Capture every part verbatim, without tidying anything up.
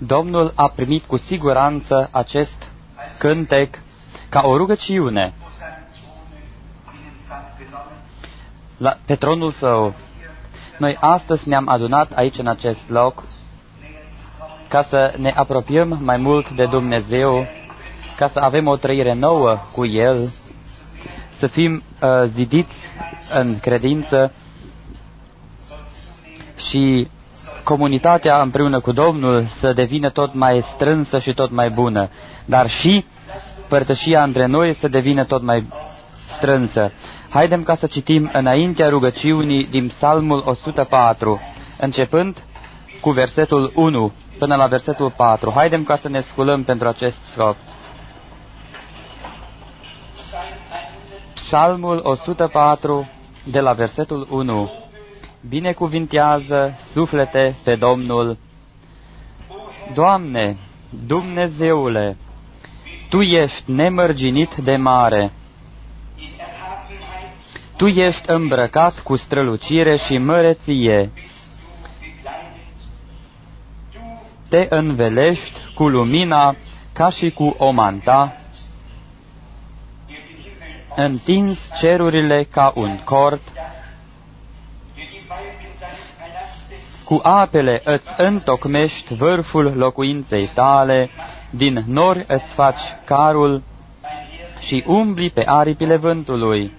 Domnul a primit cu siguranță acest cântec ca o rugăciune la, pe tronul Său. Noi astăzi ne-am adunat aici în acest loc ca să ne apropiem mai mult de Dumnezeu, ca să avem o trăire nouă cu El, să fim uh, zidiți în credință și comunitatea împreună cu Domnul să devină tot mai strânsă și tot mai bună, dar și părtășia între noi să devină tot mai strânsă. Haidem ca să citim înaintea rugăciunii din Psalmul o sută patru, începând cu versetul unu până la versetul patru. Haidem ca să ne sculăm pentru acest scop. Psalmul o sută patru, de la versetul unu. Binecuvintează, suflete, pe Domnul. Doamne, Dumnezeule, Tu ești nemărginit de mare. Tu ești îmbrăcat cu strălucire și măreție. Te învelești cu lumina ca și cu o manta. Întins cerurile ca un cort. Cu apele îți întocmești vârful locuinței tale, din nori îți faci carul și umbli pe aripile vântului.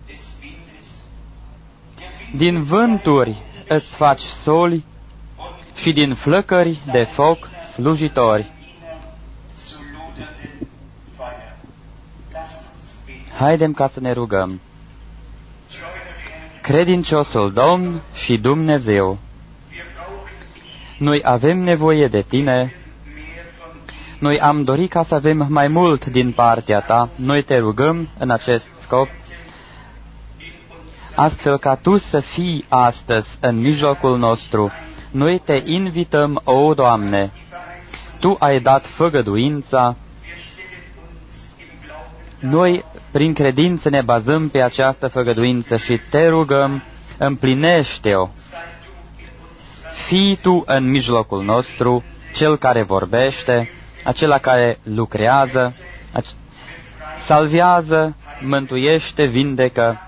Din vânturi îți faci soli și din flăcări de foc slujitori. Haidem ca să ne rugăm. Credinciosul Domn și Dumnezeu, noi avem nevoie de Tine, noi am dorit ca să avem mai mult din partea Ta, noi Te rugăm în acest scop, astfel ca Tu să fii astăzi în mijlocul nostru. Noi Te invităm, o Doamne, Tu ai dat făgăduința, noi prin credință ne bazăm pe această făgăduință și Te rugăm, împlinește-o. Fii Tu în mijlocul nostru, Cel care vorbește, acela care lucrează, salvează, mântuiește, vindecă,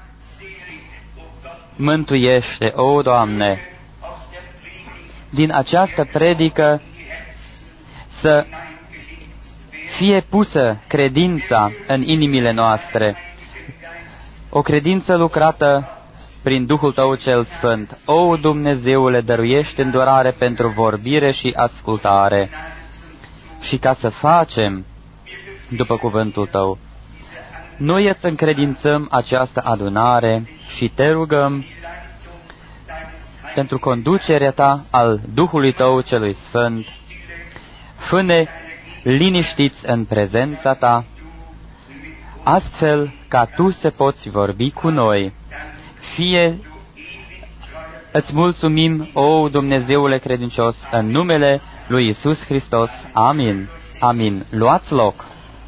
mântuiește, o Doamne. Din această predică să fie pusă credința în inimile noastre, o credință lucrată prin Duhul Tău cel Sfânt. O, Dumnezeule, dăruiește îndurare pentru vorbire și ascultare și ca să facem după cuvântul Tău. Noi îți încredințăm această adunare și Te rugăm pentru conducerea Ta al Duhului Tău celui Sfânt. Fă-ne liniștiți în prezența Ta, astfel ca Tu să poți vorbi cu noi. Fie îți mulțumim, o Dumnezeule credincios, în numele lui Iisus Hristos. Amin. Amin. Luați loc.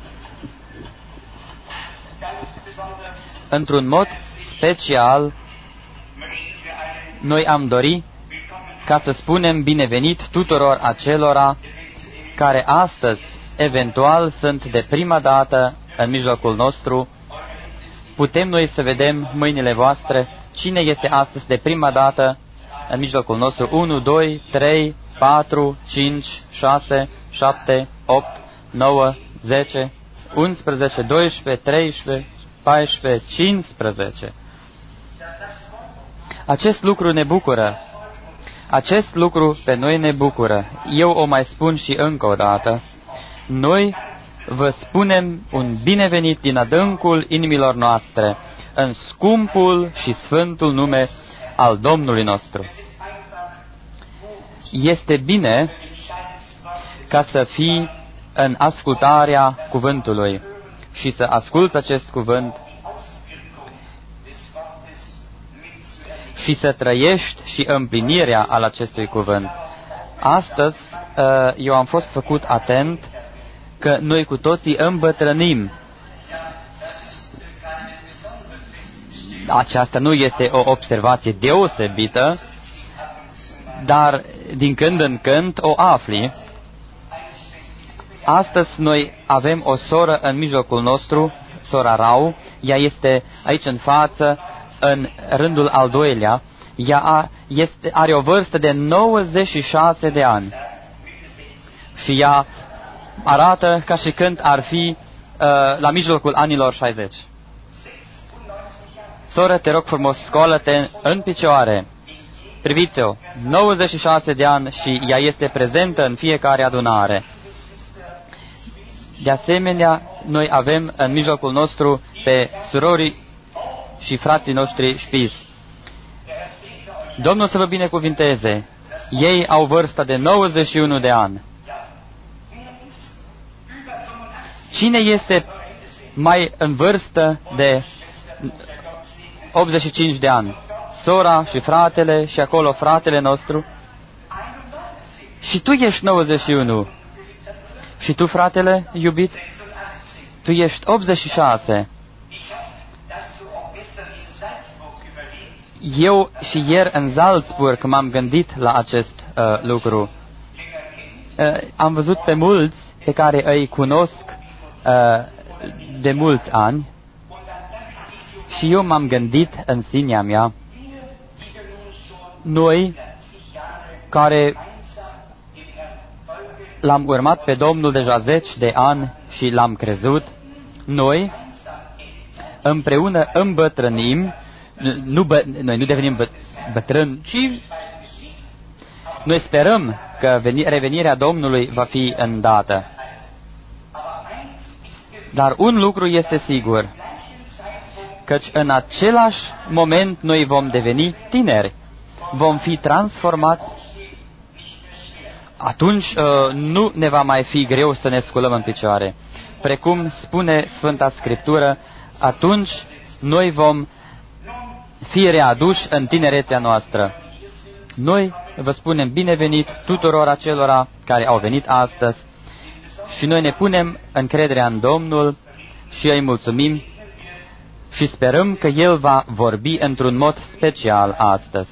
Într-un mod special, noi am dori ca să spunem binevenit tuturor acelora care astăzi, eventual, sunt de prima dată în mijlocul nostru. Putem noi să vedem mâinile voastre? Cine este astăzi de prima dată în mijlocul nostru? unu, doi, trei, patru, cinci, șase, șapte, opt, nouă, zece, unsprezece, doisprezece, treisprezece, paisprezece, cincisprezece. Acest lucru ne bucură. Acest lucru pe noi ne bucură. Eu o mai spun și încă o dată. Noi vă spunem un binevenit din adâncul inimilor noastre în scumpul și sfântul nume al Domnului nostru. Este bine ca să fii în ascultarea cuvântului și să asculți acest cuvânt și să trăiești și împlinirea al acestui cuvânt. Astăzi eu am fost făcut atent că noi cu toții îmbătrânim. Aceasta nu este o observație deosebită, dar din când în când o afli. Astăzi noi avem o soră în mijlocul nostru, sora Rau. Ea este aici în față, în rândul al doilea. Ea a, este, are o vârstă de nouăzeci și șase de ani. Și ea arată ca și când ar fi uh, la mijlocul anilor șaizeci. Soră, te rog frumos, scoală-te în picioare. Priviți-o, nouăzeci și șase de ani și ea este prezentă în fiecare adunare. De asemenea, noi avem în mijlocul nostru pe surorii și frații noștri șpiți. Domnul să vă binecuvinteze. Ei au vârsta de nouăzeci și unu de ani. Cine este mai în vârstă de optzeci și cinci de ani? Sora și fratele și acolo fratele nostru. Și tu ești nouăzeci și unu. Și tu, fratele iubit, tu ești optzeci și șase. Eu și ieri în Salzburg m-am gândit la acest uh, lucru. Uh, am văzut pe mulți pe care îi cunosc uh, de mulți ani și eu m-am gândit în sinea mea, noi care l-am urmat pe Domnul deja zeci de ani și l-am crezut, noi împreună îmbătrânim, nu bă, noi nu devenim bă, bătrâni, ci noi sperăm că veni, revenirea Domnului va fi îndată. Dar un lucru este sigur, căci în același moment noi vom deveni tineri, vom fi transformați. Atunci uh, nu ne va mai fi greu să ne sculăm în picioare. Precum spune Sfânta Scriptură, atunci noi vom fi readuși în tinerețea noastră. Noi vă spunem binevenit tuturor acelora care au venit astăzi și noi ne punem încrederea în Domnul și îi mulțumim și sperăm că El va vorbi într-un mod special astăzi.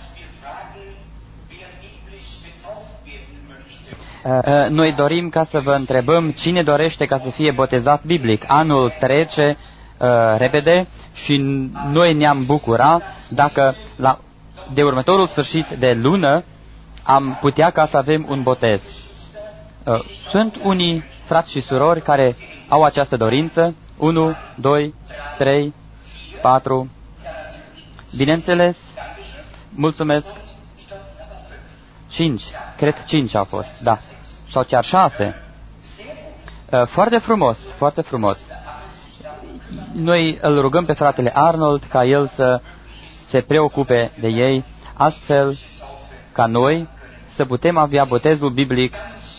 Noi dorim ca să vă întrebăm cine dorește ca să fie botezat biblic. Anul trece uh, repede și noi ne-am bucura dacă la, de următorul sfârșit de lună am putea ca să avem un botez. Uh, sunt unii frați și surori care au această dorință. Unu, doi, trei, patru. Bineînțeles, mulțumesc. Cinci, cred cinci au fost, da. Sau chiar șase. Foarte frumos, foarte frumos. Noi îl rugăm pe fratele Arnold ca el să se preocupe de ei, astfel ca noi să putem avea botezul biblic.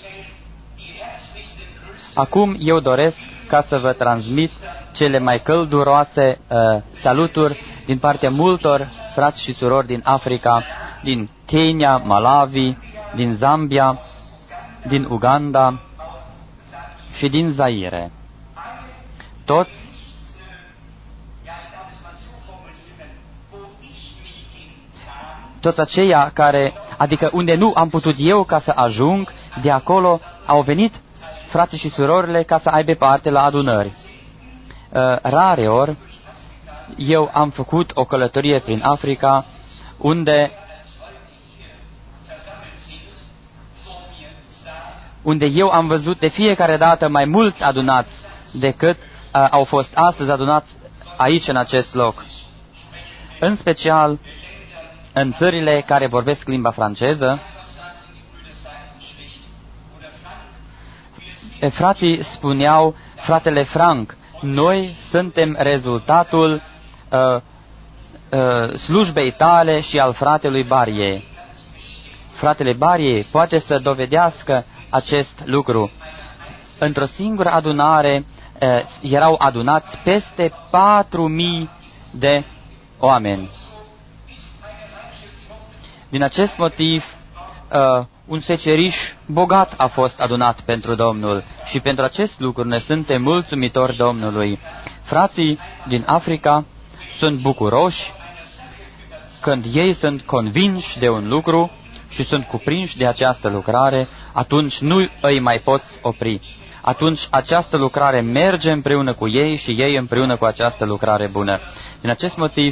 Acum eu doresc ca să vă transmit cele mai călduroase uh, saluturi din partea multor frați și surori din Africa, din Kenya, Malawi, din Zambia, din Uganda și din Zaire. Toți toți aceia care, adică unde nu am putut eu ca să ajung, de acolo au venit frații și surorile ca să aibă parte la adunări. Rare ori eu am făcut o călătorie prin Africa unde unde eu am văzut de fiecare dată mai mulți adunați decât uh, au fost astăzi adunați aici în acest loc. În special în țările care vorbesc limba franceză. Frații spuneau, fratele Frank, noi suntem rezultatul uh, uh, slujbei tale și al fratelui Barie. Fratele Barie poate să dovedească acest lucru. Într-o singură adunare uh, erau adunați peste patru mii de oameni. Din acest motiv, uh, un seceriș bogat a fost adunat pentru Domnul și pentru acest lucru ne suntem mulțumitori Domnului. Frații din Africa sunt bucuroși când ei sunt convinși de un lucru și sunt cuprinși de această lucrare, atunci nu îi mai poți opri. atunci această lucrare merge împreună cu ei și ei împreună cu această lucrare bună. Din acest motiv,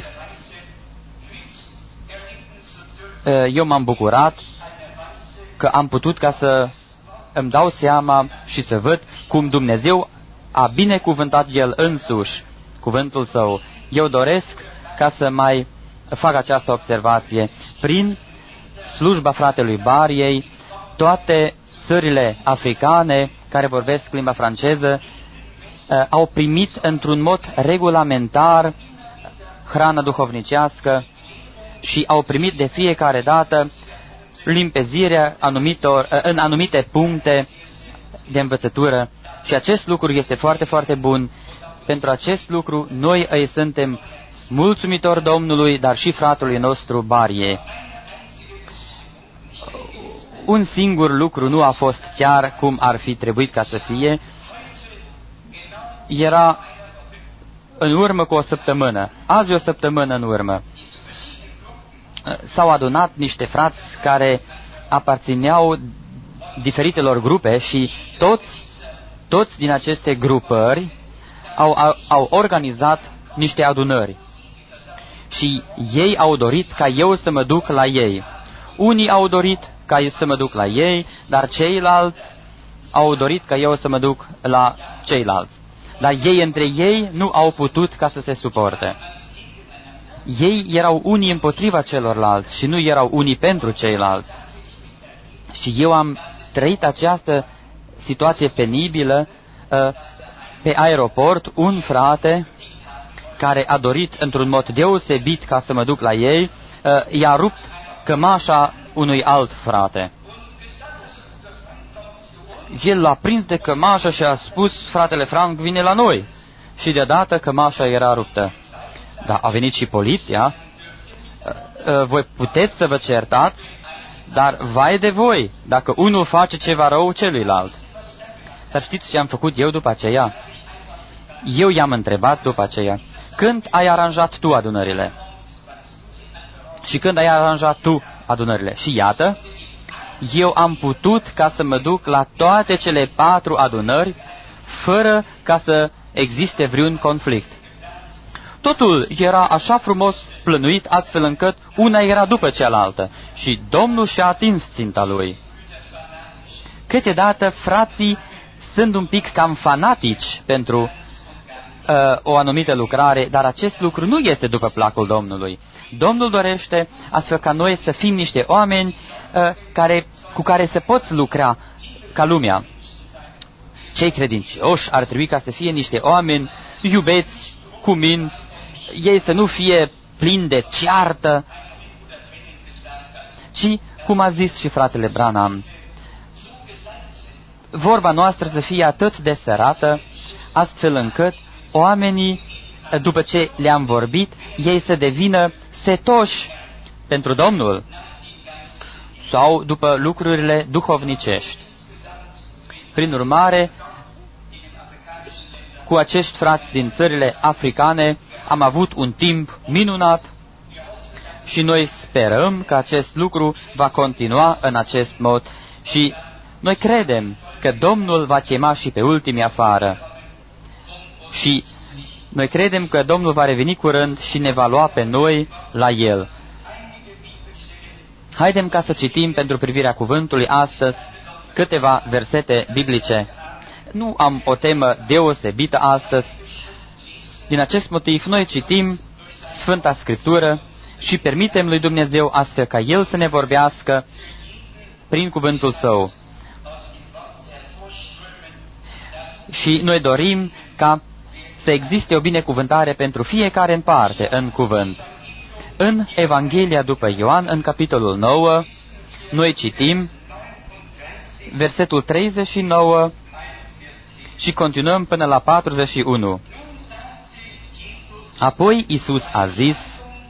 eu m-am bucurat că am putut ca să îmi dau seama și să văd cum Dumnezeu a binecuvântat El însuși cuvântul Său. Eu doresc ca să mai fac această observație. Prin slujba fratelui Bariei, toate țările africane care vorbesc limba franceză au primit într-un mod regulamentar hrana duhovnicească și au primit de fiecare dată limpezirea anumitor, în anumite puncte de învățătură. Și acest lucru este foarte, foarte bun. Pentru acest lucru noi îi suntem mulțumitori Domnului, dar și fratelui nostru Barie. Un singur lucru nu a fost chiar cum ar fi trebuit ca să fie. Era în urmă cu o săptămână, azi o săptămână în urmă. S-au adunat niște frați care aparțineau diferitelor grupe și toți, toți din aceste grupări au, au, au organizat niște adunări. Și ei au dorit ca eu să mă duc la ei. Unii au dorit ca eu să mă duc la ei, dar ceilalți au dorit ca eu să mă duc la ceilalți. Dar ei între ei nu au putut ca să se suporte. Ei erau unii împotriva celorlalți și nu erau unii pentru ceilalți. Și eu am trăit această situație penibilă uh, pe aeroport. Un frate care a dorit într-un mod deosebit ca să mă duc la ei, uh, i-a rupt cămașa unui alt frate. El l-a prins de cămașă și a spus: fratele Frank vine la noi. Și deodată cămașa era ruptă. Dar a venit și poliția. Voi puteți să vă certați, dar vai de voi dacă unul face ceva rău celuilalt. Să știți ce am făcut eu după aceea? Eu i-am întrebat după aceea: când ai aranjat tu adunările? Și când ai aranjat tu adunările? Și iată, eu am putut ca să mă duc la toate cele patru adunări fără ca să existe vreun conflict. Totul era așa frumos plănuit, astfel încât una era după cealaltă și Domnul și-a atins ținta lui. Câteodată frații sunt un pic cam fanatici pentru uh, o anumită lucrare, dar acest lucru nu este după placul Domnului. Domnul dorește astfel ca noi să fim niște oameni uh, care, cu care se poți lucra ca lumea. Cei credincioși ar trebui ca să fie niște oameni iubeți, cuminți, ei să nu fie plini de ceartă, ci, cum a zis și fratele Branham, vorba noastră să fie atât de sărată, astfel încât oamenii, după ce le-am vorbit, ei să devină setoși pentru Domnul sau după lucrurile duhovnicești. Prin urmare, cu acești frați din țările africane am avut un timp minunat și noi sperăm că acest lucru va continua în acest mod și noi credem că Domnul va chema și pe ultimii afară și noi credem că Domnul va reveni curând și ne va lua pe noi la El. Haidem ca să citim pentru privirea cuvântului astăzi câteva versete biblice. Nu am o temă deosebită astăzi. Din acest motiv, noi citim Sfânta Scriptură și permitem lui Dumnezeu astfel ca El să ne vorbească prin cuvântul Său. Și noi dorim ca să existe o binecuvântare pentru fiecare în parte în cuvânt. În Evanghelia după Ioan, în capitolul nouă, noi citim versetul treizeci și nouă și continuăm până la patruzeci și unu. Apoi Iisus a zis: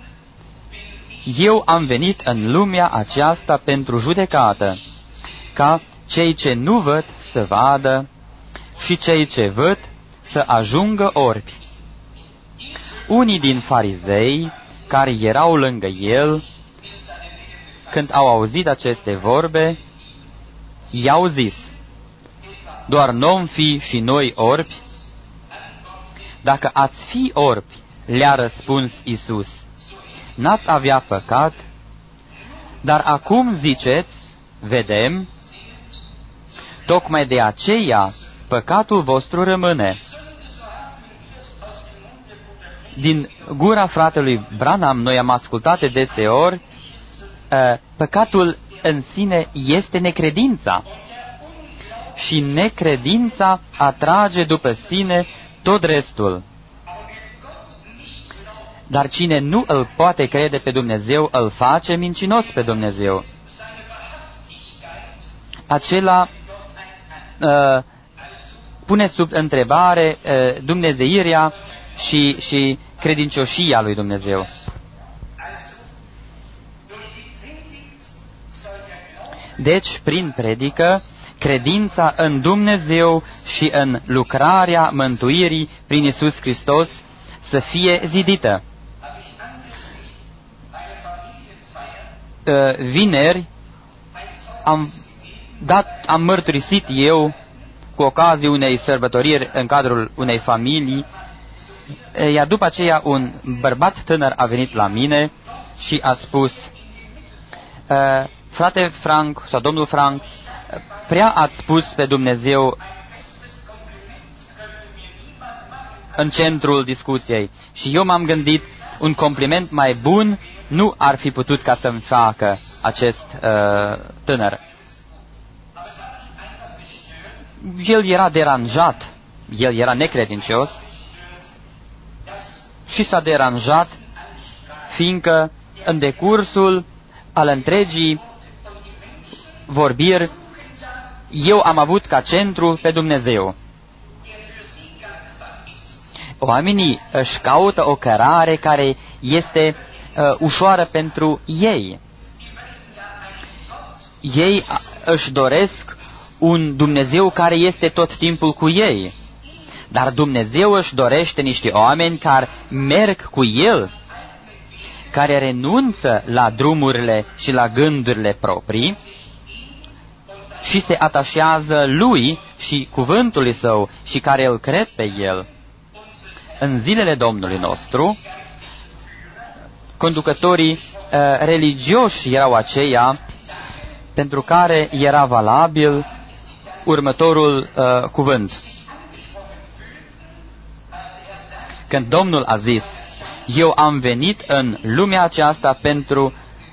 Eu am venit în lumea aceasta pentru judecată, ca cei ce nu văd să vadă și cei ce văd să ajungă orbi. Unii din farizei care erau lângă el, când au auzit aceste vorbe, i-au zis: doar n-om fi și noi orbi? Dacă ați fi orbi, le-a răspuns Iisus, n-ați avea păcat, dar acum ziceți, vedem, tocmai de aceea păcatul vostru rămâne. Din gura fratelui Branham noi am ascultat de deseori, păcatul în sine este necredința. Și necredința atrage după sine tot restul. Dar cine nu îl poate crede pe Dumnezeu, îl face mincinos pe Dumnezeu. Acela uh, pune sub întrebare uh, dumnezeirea și, și credincioșia lui Dumnezeu. Deci, prin predică, credința în Dumnezeu și în lucrarea mântuirii prin Iisus Hristos să fie zidită. Vineri am, dat, am mărturisit eu, cu ocazia unei sărbătoriri în cadrul unei familii, iar după aceea un bărbat tânăr a venit la mine și a spus, frate Frank sau domnul Frank, prea ați spus pe Dumnezeu în centrul discuției. Și eu m-am gândit, un compliment mai bun nu ar fi putut ca să-mi facă acest uh, tânăr. El era deranjat, el era necredincios și s-a deranjat, fiindcă în decursul al întregii vorbiri, eu am avut ca centru pe Dumnezeu. Oamenii își caută o cărare care este uh, ușoară pentru ei. Ei își doresc un Dumnezeu care este tot timpul cu ei. Dar Dumnezeu își dorește niște oameni care merg cu El, care renunță la drumurile și la gândurile proprii și se atașează Lui și cuvântului Său și care îl cred pe El. În zilele Domnului nostru, conducătorii uh, religioși erau aceia pentru care era valabil următorul uh, cuvânt. Când Domnul a zis, eu am venit în lumea aceasta pentru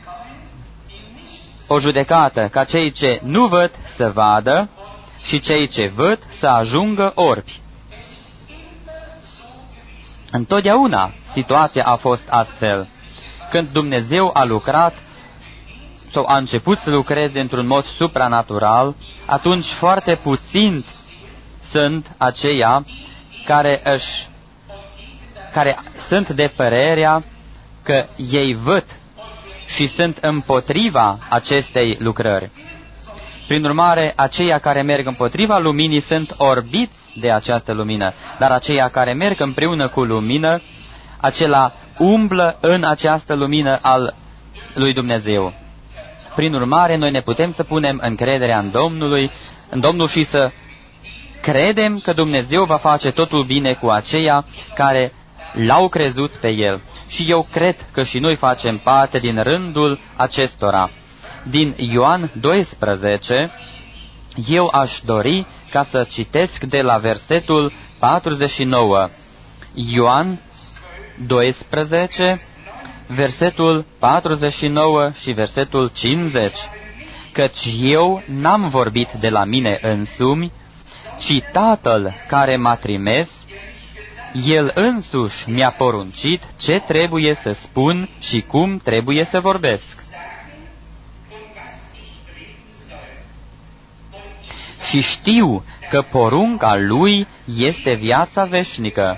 o judecată, ca cei ce nu văd să vadă și cei ce văd să ajungă orbi. Întotdeauna situația a fost astfel. Când Dumnezeu a lucrat sau a început să lucreze într-un mod supranatural, atunci foarte puțini sunt aceia care, își, care sunt de părerea că ei văd și sunt împotriva acestei lucrări. Prin urmare, aceia care merg împotriva luminii sunt orbiți de această lumină, dar aceia care merg împreună cu lumină, acela umblă în această lumină al lui Dumnezeu. Prin urmare, noi ne putem să punem încrederea în Domnului, în Domnul și să credem că Dumnezeu va face totul bine cu aceia care l-au crezut pe El. Și eu cred că și noi facem parte din rândul acestora. Din Ioan doisprezece, eu aș dori ca să citesc de la versetul patruzeci și nouă. Ioan doisprezece, versetul patruzeci și nouă și versetul cincizeci. Căci eu n-am vorbit de la mine însumi, ci Tatăl care m-a trimis, El însuși mi-a poruncit ce trebuie să spun și cum trebuie să vorbesc. Și știu că porunca Lui este viața veșnică.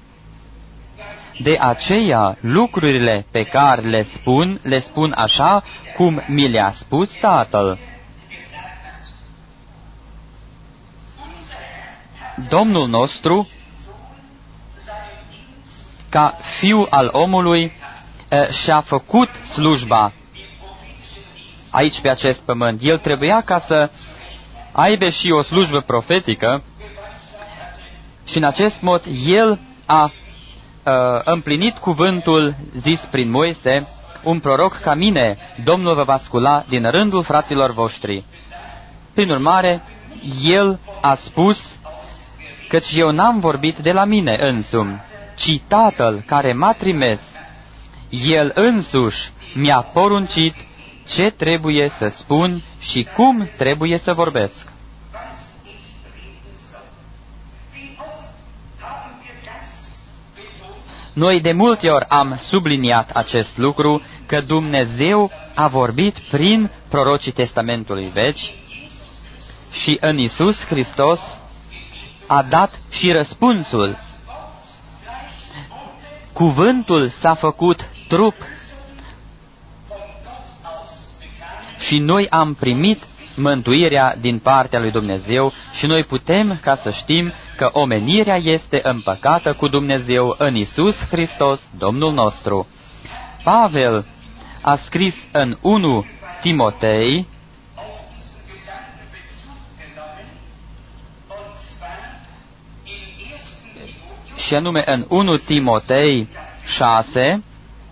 De aceea, lucrurile pe care le spun, le spun așa cum mi le-a spus Tatăl. Domnul nostru, ca Fiul al omului, și-a făcut slujba aici pe acest pământ. El trebuia ca să aibă și o slujbă profetică și în acest mod el a uh, împlinit cuvântul zis prin Moise: un proroc ca mine Domnul vă va scula din rândul fraților voștri. Prin urmare, el a spus: căci eu n-am vorbit de la mine însumi, ci Tatăl care m-a trimis, el însuși mi-a poruncit ce trebuie să spun și cum trebuie să vorbesc. Noi de multe ori am subliniat acest lucru, că Dumnezeu a vorbit prin prorocii Testamentului Vechi și în Iisus Hristos a dat și răspunsul. Cuvântul s-a făcut trup și noi am primit mântuirea din partea lui Dumnezeu și noi putem ca să știm că omenirea este împăcată cu Dumnezeu în Iisus Hristos, Domnul nostru. Pavel a scris în unu Timotei, și anume în unu Timotei șase,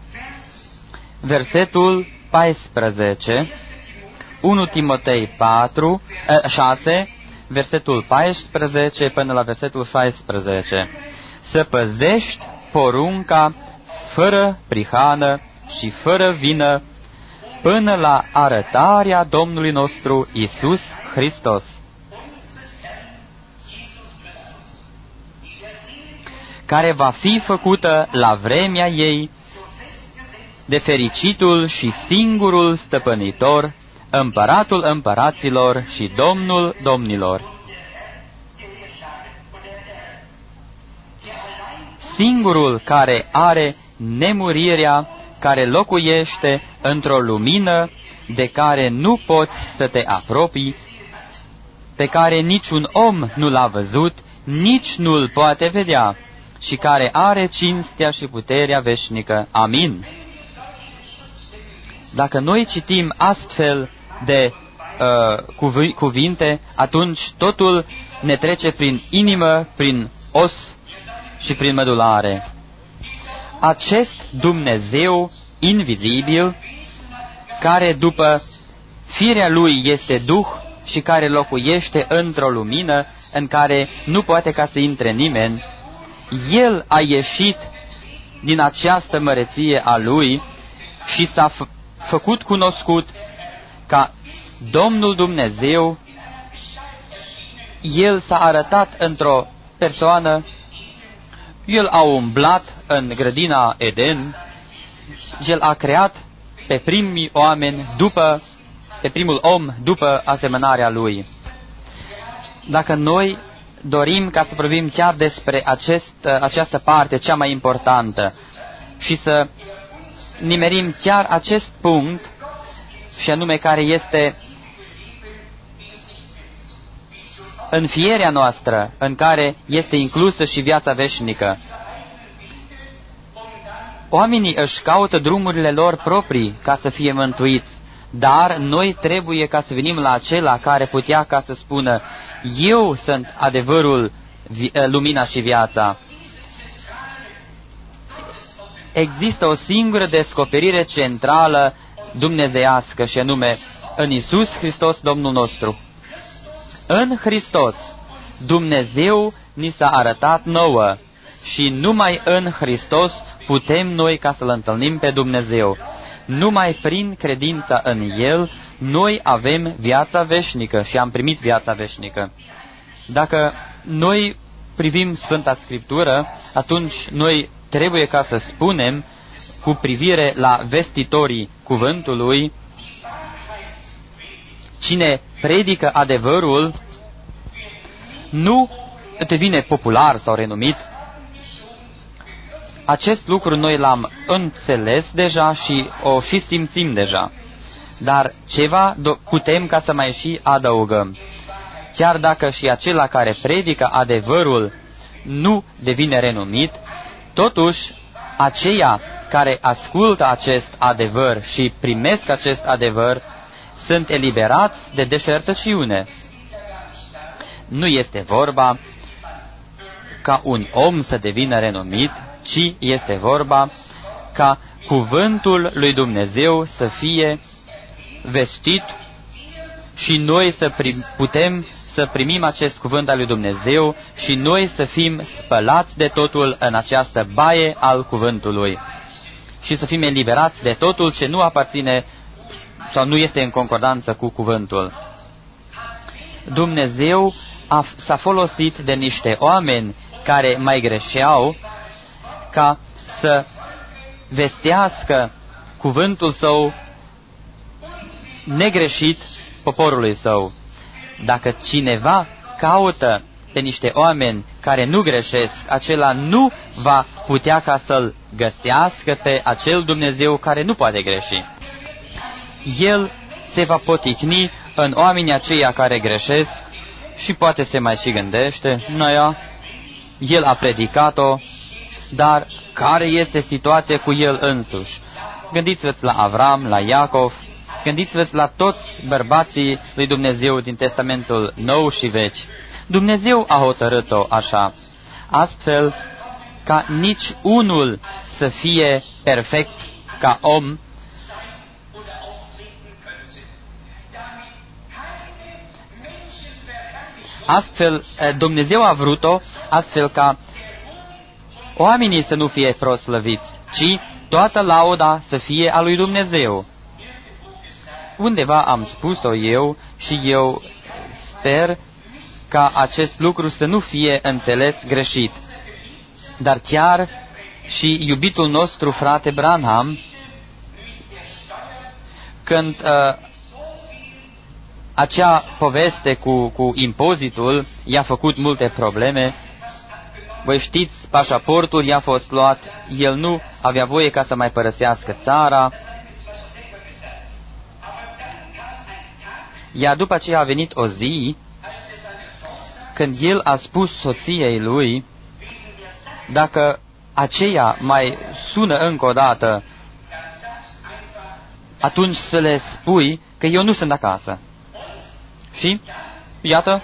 versetul paisprezece, unu Timotei patru, șase, versetul paisprezece până la versetul șaisprezece. Să păzești porunca fără prihană și fără vină până la arătarea Domnului nostru Iisus Hristos, care va fi făcută la vremea ei de fericitul și singurul stăpânitor, împăratul împăraților și Domnul domnilor. Singurul care are nemurirea, care locuiește într-o lumină de care nu poți să te apropii, pe care niciun om nu l-a văzut, nici nu-l poate vedea, și care are cinstea și puterea veșnică. Amin. Dacă noi citim astfel de uh, cuvinte, atunci totul ne trece prin inimă, prin os și prin mădulare. Acest Dumnezeu invizibil, care după firea Lui este Duh și care locuiește într-o lumină în care nu poate ca să intre nimeni, El a ieșit din această măreție a Lui și s-a f- făcut cunoscut ca Domnul Dumnezeu. El s-a arătat într-o persoană, El a umblat în grădina Eden, El a creat pe primii oameni după, pe primul om după asemănarea Lui. Dacă noi dorim ca să vorbim chiar despre acest, această parte cea mai importantă și să nimerim chiar acest punct, și anume care este înfierea noastră, în care este inclusă și viața veșnică. Oamenii își caută drumurile lor proprii ca să fie mântuiți, dar noi trebuie ca să venim la acela care putea ca să spună: eu sunt adevărul, lumina și viața. Există o singură descoperire centrală dumnezeiască, și anume în Iisus Hristos, Domnul nostru. În Hristos, Dumnezeu ni s-a arătat nouă și numai în Hristos putem noi ca să-L întâlnim pe Dumnezeu. Numai prin credința în El, noi avem viața veșnică și am primit viața veșnică. Dacă noi privim Sfânta Scriptură, atunci noi trebuie ca să spunem cu privire la vestitorii cuvântului: cine predică adevărul nu devine popular sau renumit. Acest lucru noi l-am înțeles deja și o și simțim deja. Dar ceva putem ca să mai și adăugăm. Chiar dacă și acela care predică adevărul nu devine renumit, totuși aceia care ascultă acest adevăr și primesc acest adevăr sunt eliberați de deșertăciune. nu este vorba ca un om să devină renumit, ci este vorba ca cuvântul lui Dumnezeu să fie vestit și noi să prim, putem să primim acest cuvânt al lui Dumnezeu și noi să fim spălați de totul în această baie al cuvântului și să fim eliberați de totul ce nu aparține sau nu este în concordanță cu cuvântul. Dumnezeu a, s-a folosit de niște oameni care mai greșeau ca să vestească cuvântul său negreșit poporului său. Dacă cineva caută pe niște oameni care nu greșesc, acela nu va putea ca să-l găsească pe acel Dumnezeu care nu poate greși. El se va poticni în oamenii aceia care greșesc și poate se mai și gândește, noia, el a predicat-o, dar care este situația cu el însuși? Gândiți-vă la Avram, la Iacov, gândiți-vă la toți bărbații lui Dumnezeu din Testamentul Nou și Vechi. Dumnezeu a hotărât-o așa, astfel ca nici unul să fie perfect ca om, astfel Dumnezeu a vrut-o, astfel ca oamenii să nu fie proslăviți, ci toată lauda să fie a lui Dumnezeu. Undeva am spus-o eu și eu sper ca acest lucru să nu fie înțeles greșit. Dar chiar și iubitul nostru frate Branham, când uh, acea poveste cu, cu impozitul i-a făcut multe probleme, voi știți, pașaportul i-a fost luat, el nu avea voie ca să mai părăsească țara, iar după aceea a venit o zi când el a spus soției lui, dacă aceea mai sună încă o dată, atunci să le spui că eu nu sunt acasă. Și, iată,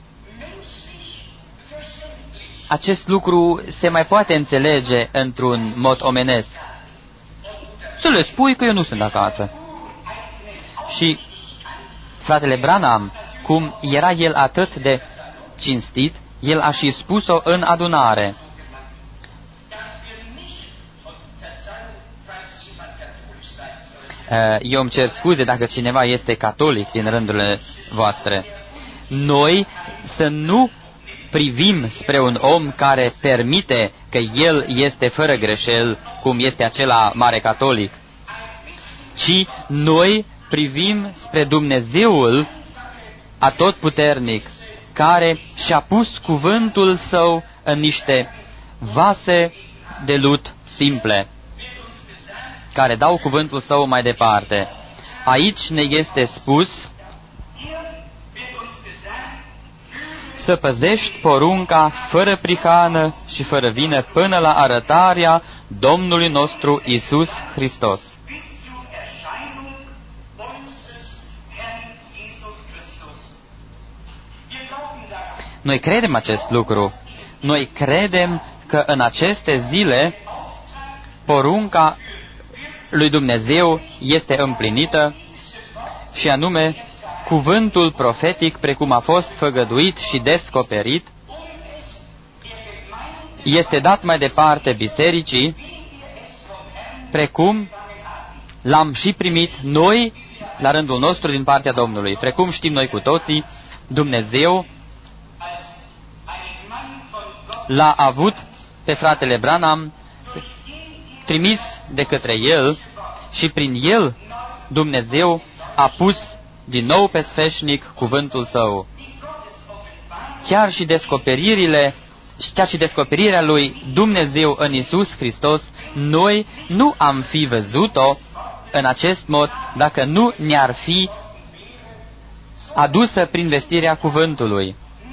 acest lucru se mai poate înțelege într-un mod omenesc. Să le spui că eu nu sunt acasă. Și fratele Branham, cum era el atât de cinstit, el a și spus-o în adunare. Eu îmi cer scuze dacă cineva este catolic din rândurile voastre. Noi să nu privim spre un om care permite că el este fără greșel, cum este acela mare catolic, ci noi privim spre Dumnezeul atotputernic, care și-a pus cuvântul său în niște vase de lut simple, care dau cuvântul său mai departe. Aici ne este spus să păzești porunca fără prihană și fără vină până la arătarea Domnului nostru Iisus Hristos. Noi credem acest lucru. Noi credem că în aceste zile porunca lui Dumnezeu este împlinită și anume cuvântul profetic, precum a fost făgăduit și descoperit, este dat mai departe bisericii, precum l-am și primit noi la rândul nostru din partea Domnului. Precum știm noi cu toții, Dumnezeu l-a avut pe fratele Branham trimis de către el și prin el Dumnezeu a pus din nou pe sfeșnic cuvântul său. Chiar și descoperirile, chiar și descoperirea lui Dumnezeu în Iisus Hristos, noi nu am fi văzut-o în acest mod dacă nu ne-ar fi adusă prin vestirea cuvântului.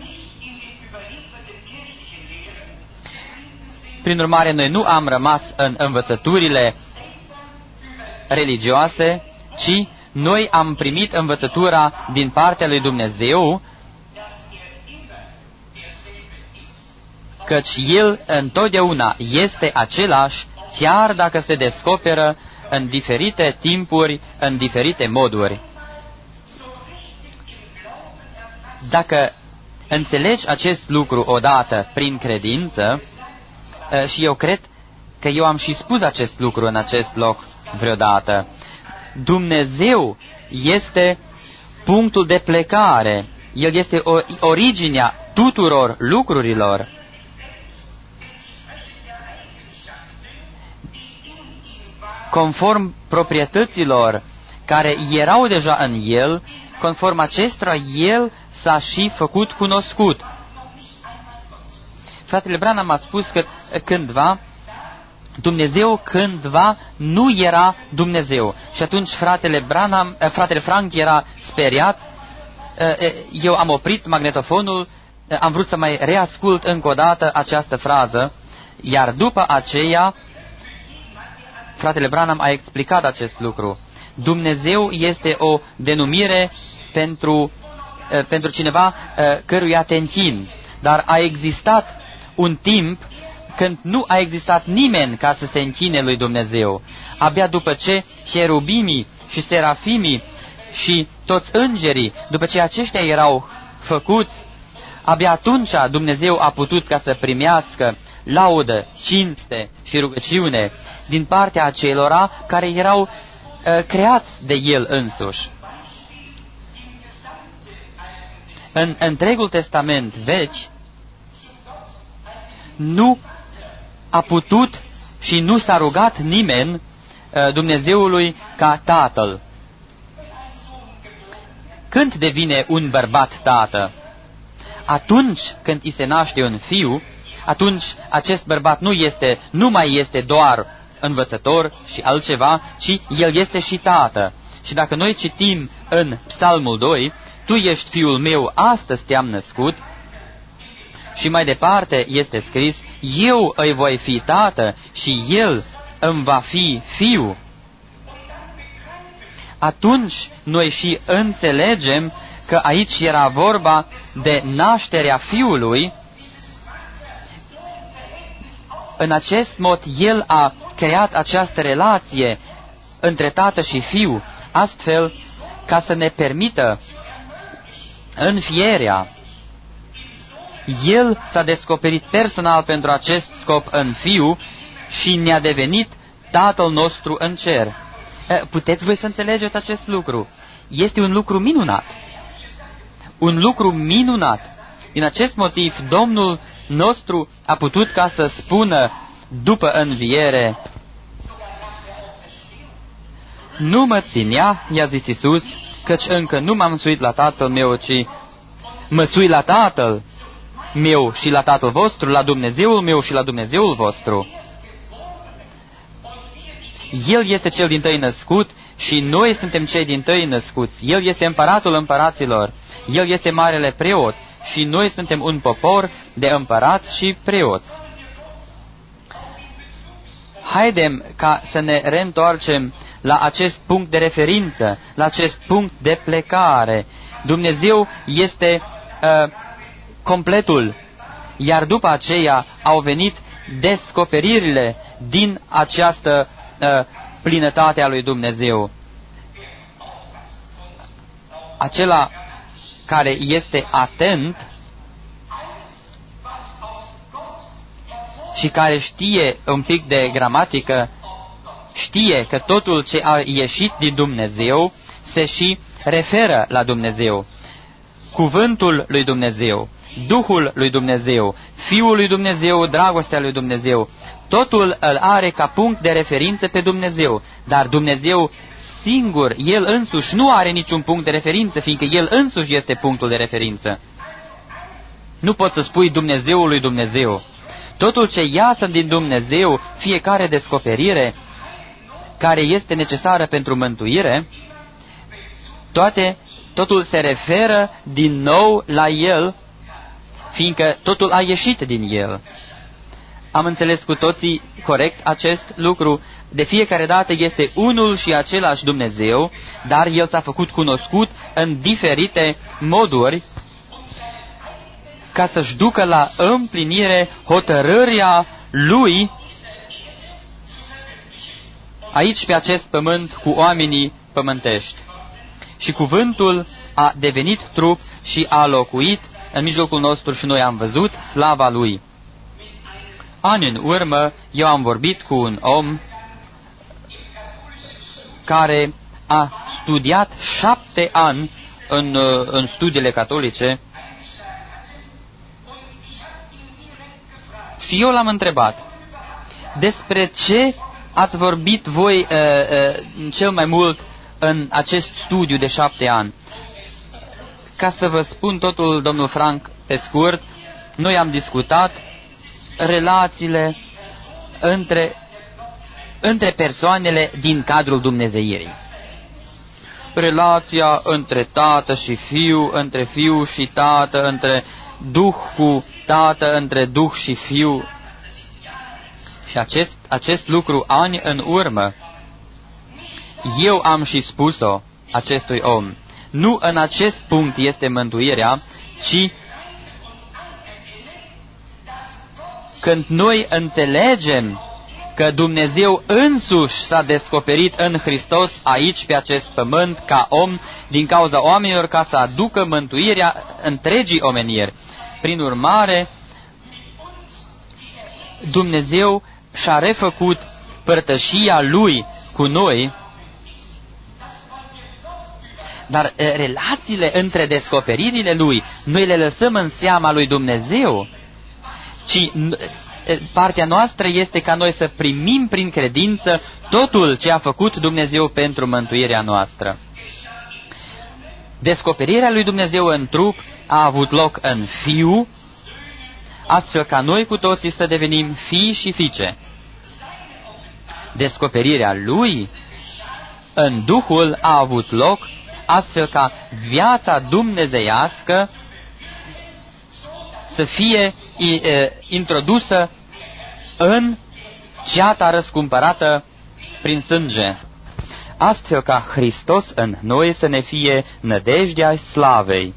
Prin urmare, noi nu am rămas în învățăturile religioase, ci noi am primit învățătura din partea lui Dumnezeu căci El întotdeauna este același, chiar dacă se descoperă în diferite timpuri, în diferite moduri. Dacă înțelegi acest lucru odată prin credință, și eu cred că eu am și spus acest lucru în acest loc vreodată, Dumnezeu este punctul de plecare. El este originea tuturor lucrurilor. Conform proprietăților care erau deja în El, conform acestora, El s-a și făcut cunoscut. Fratele Branham a spus că cândva Dumnezeu cândva nu era Dumnezeu. Și atunci fratele Branham, fratele Frank era speriat. Eu am oprit magnetofonul, am vrut să mai reascult încă o dată această frază, iar după aceea fratele Branham a explicat acest lucru. Dumnezeu este o denumire pentru, pentru cineva căruia te închini, dar a existat un timp când nu a existat nimeni ca să se închine lui Dumnezeu. Abia după ce cherubimii și serafimii și toți îngerii, după ce aceștia erau făcuți, abia atunci Dumnezeu a putut ca să primească laudă, cinste și rugăciune din partea acelora care erau uh, creați de El însuși. În întregul Testament vechi nu a putut și nu s-a rugat nimeni uh, Dumnezeului ca Tatăl. Când devine un bărbat tată? Atunci când îi se naște un fiu, atunci acest bărbat nu este, nu mai este doar învățător și altceva, ci el este și tată. Și dacă noi citim în Psalmul doi, Tu ești fiul meu, astăzi te-am născut, și mai departe este scris, eu îi voi fi tată și el îmi va fi fiu. Atunci noi și înțelegem că aici era vorba de nașterea fiului. În acest mod, el a creat această relație între tată și fiu, astfel ca să ne permită înfierea. El s-a descoperit personal pentru acest scop în Fiu și ne-a devenit Tatăl nostru în cer. Puteți voi să înțelegeți acest lucru? Este un lucru minunat. Un lucru minunat. Din acest motiv, Domnul nostru a putut ca să spună după înviere, nu mă ținea, i-a zis Iisus, căci încă nu m-am suit la Tatăl meu, ci mă sui la Tatăl meu și la Tatăl vostru, la Dumnezeul meu și la Dumnezeul vostru. El este cel dintâi născut și noi suntem cei dintâi născuți. El este împăratul împăraților. El este marele preot și noi suntem un popor de împărați și preoți. Haidem ca să ne reîntoarcem la acest punct de referință, la acest punct de plecare. Dumnezeu este uh, completul, iar după aceea au venit descoperirile din această uh, plinătate a lui Dumnezeu. Acela care este atent și care știe un pic de gramatică, știe că totul ce a ieșit din Dumnezeu se și referă la Dumnezeu. Cuvântul lui Dumnezeu, Duhul lui Dumnezeu, Fiul lui Dumnezeu, dragostea lui Dumnezeu, totul îl are ca punct de referință pe Dumnezeu, dar Dumnezeu singur, El însuși, nu are niciun punct de referință, fiindcă El însuși este punctul de referință. Nu poți să spui Dumnezeul lui Dumnezeu. Totul ce iasă din Dumnezeu, fiecare descoperire care este necesară pentru mântuire, toate, totul se referă din nou la El, fiindcă totul a ieșit din El. Am înțeles cu toții corect acest lucru. De fiecare dată este unul și același Dumnezeu, dar El s-a făcut cunoscut în diferite moduri ca să-și ducă la împlinire hotărârea Lui aici pe acest pământ cu oamenii pământești. Și cuvântul a devenit trup și a locuit în mijlocul nostru și noi am văzut slava Lui. Ani în urmă, eu am vorbit cu un om care a studiat șapte ani în, în studiile catolice și eu l-am întrebat despre ce ați vorbit voi uh, uh, cel mai mult în acest studiu de șapte ani. Ca să vă spun totul, domnul Frank, pe scurt, noi am discutat relațiile între, între persoanele din cadrul dumnezeirii. Relația între tată și fiu, între fiu și tată, între duh cu tată, între duh și fiu. Și acest, acest lucru ani în urmă, eu am și spus-o acestui om. Nu în acest punct este mântuirea, ci când noi înțelegem că Dumnezeu însuși s-a descoperit în Hristos aici pe acest pământ ca om din cauza oamenilor ca să aducă mântuirea întregii omeniri. Prin urmare, Dumnezeu și-a refăcut părtășia Lui cu noi, dar relațiile între descoperirile Lui, noi le lăsăm în seama lui Dumnezeu, ci partea noastră este ca noi să primim prin credință totul ce a făcut Dumnezeu pentru mântuirea noastră. Descoperirea lui Dumnezeu în trup a avut loc în Fiu, astfel ca noi cu toții să devenim fii și fiice. Descoperirea Lui în Duhul a avut loc, astfel ca viața dumnezeiască să fie e, introdusă în ceata răscumpărată prin sânge, astfel ca Hristos în noi să ne fie nădejdea slavei.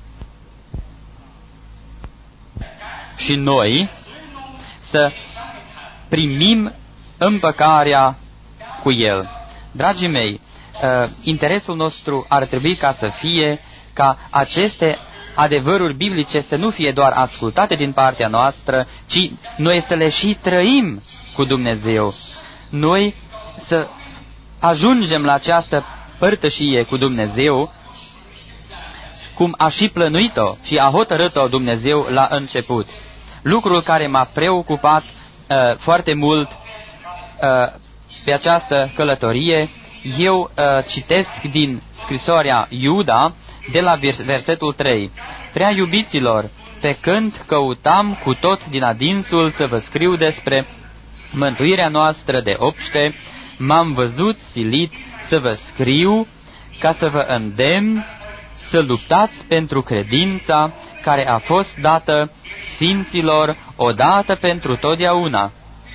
Și noi să primim împăcarea cu El. Dragii mei, interesul nostru ar trebui ca să fie ca aceste adevăruri biblice să nu fie doar ascultate din partea noastră, ci noi să le și trăim cu Dumnezeu. Noi să ajungem la această părtășie cu Dumnezeu, cum a și plănuit-o și a hotărât-o Dumnezeu la început. Lucrul care m-a preocupat uh, foarte mult uh, pe această călătorie, eu uh, citesc din scrisoarea Iuda, de la versetul trei. Prea iubiților, pe când căutam cu tot din adinsul să vă scriu despre mântuirea noastră de obște, m-am văzut silit să vă scriu ca să vă îndemn să luptați pentru credința care a fost dată sfinților odată pentru totdeauna.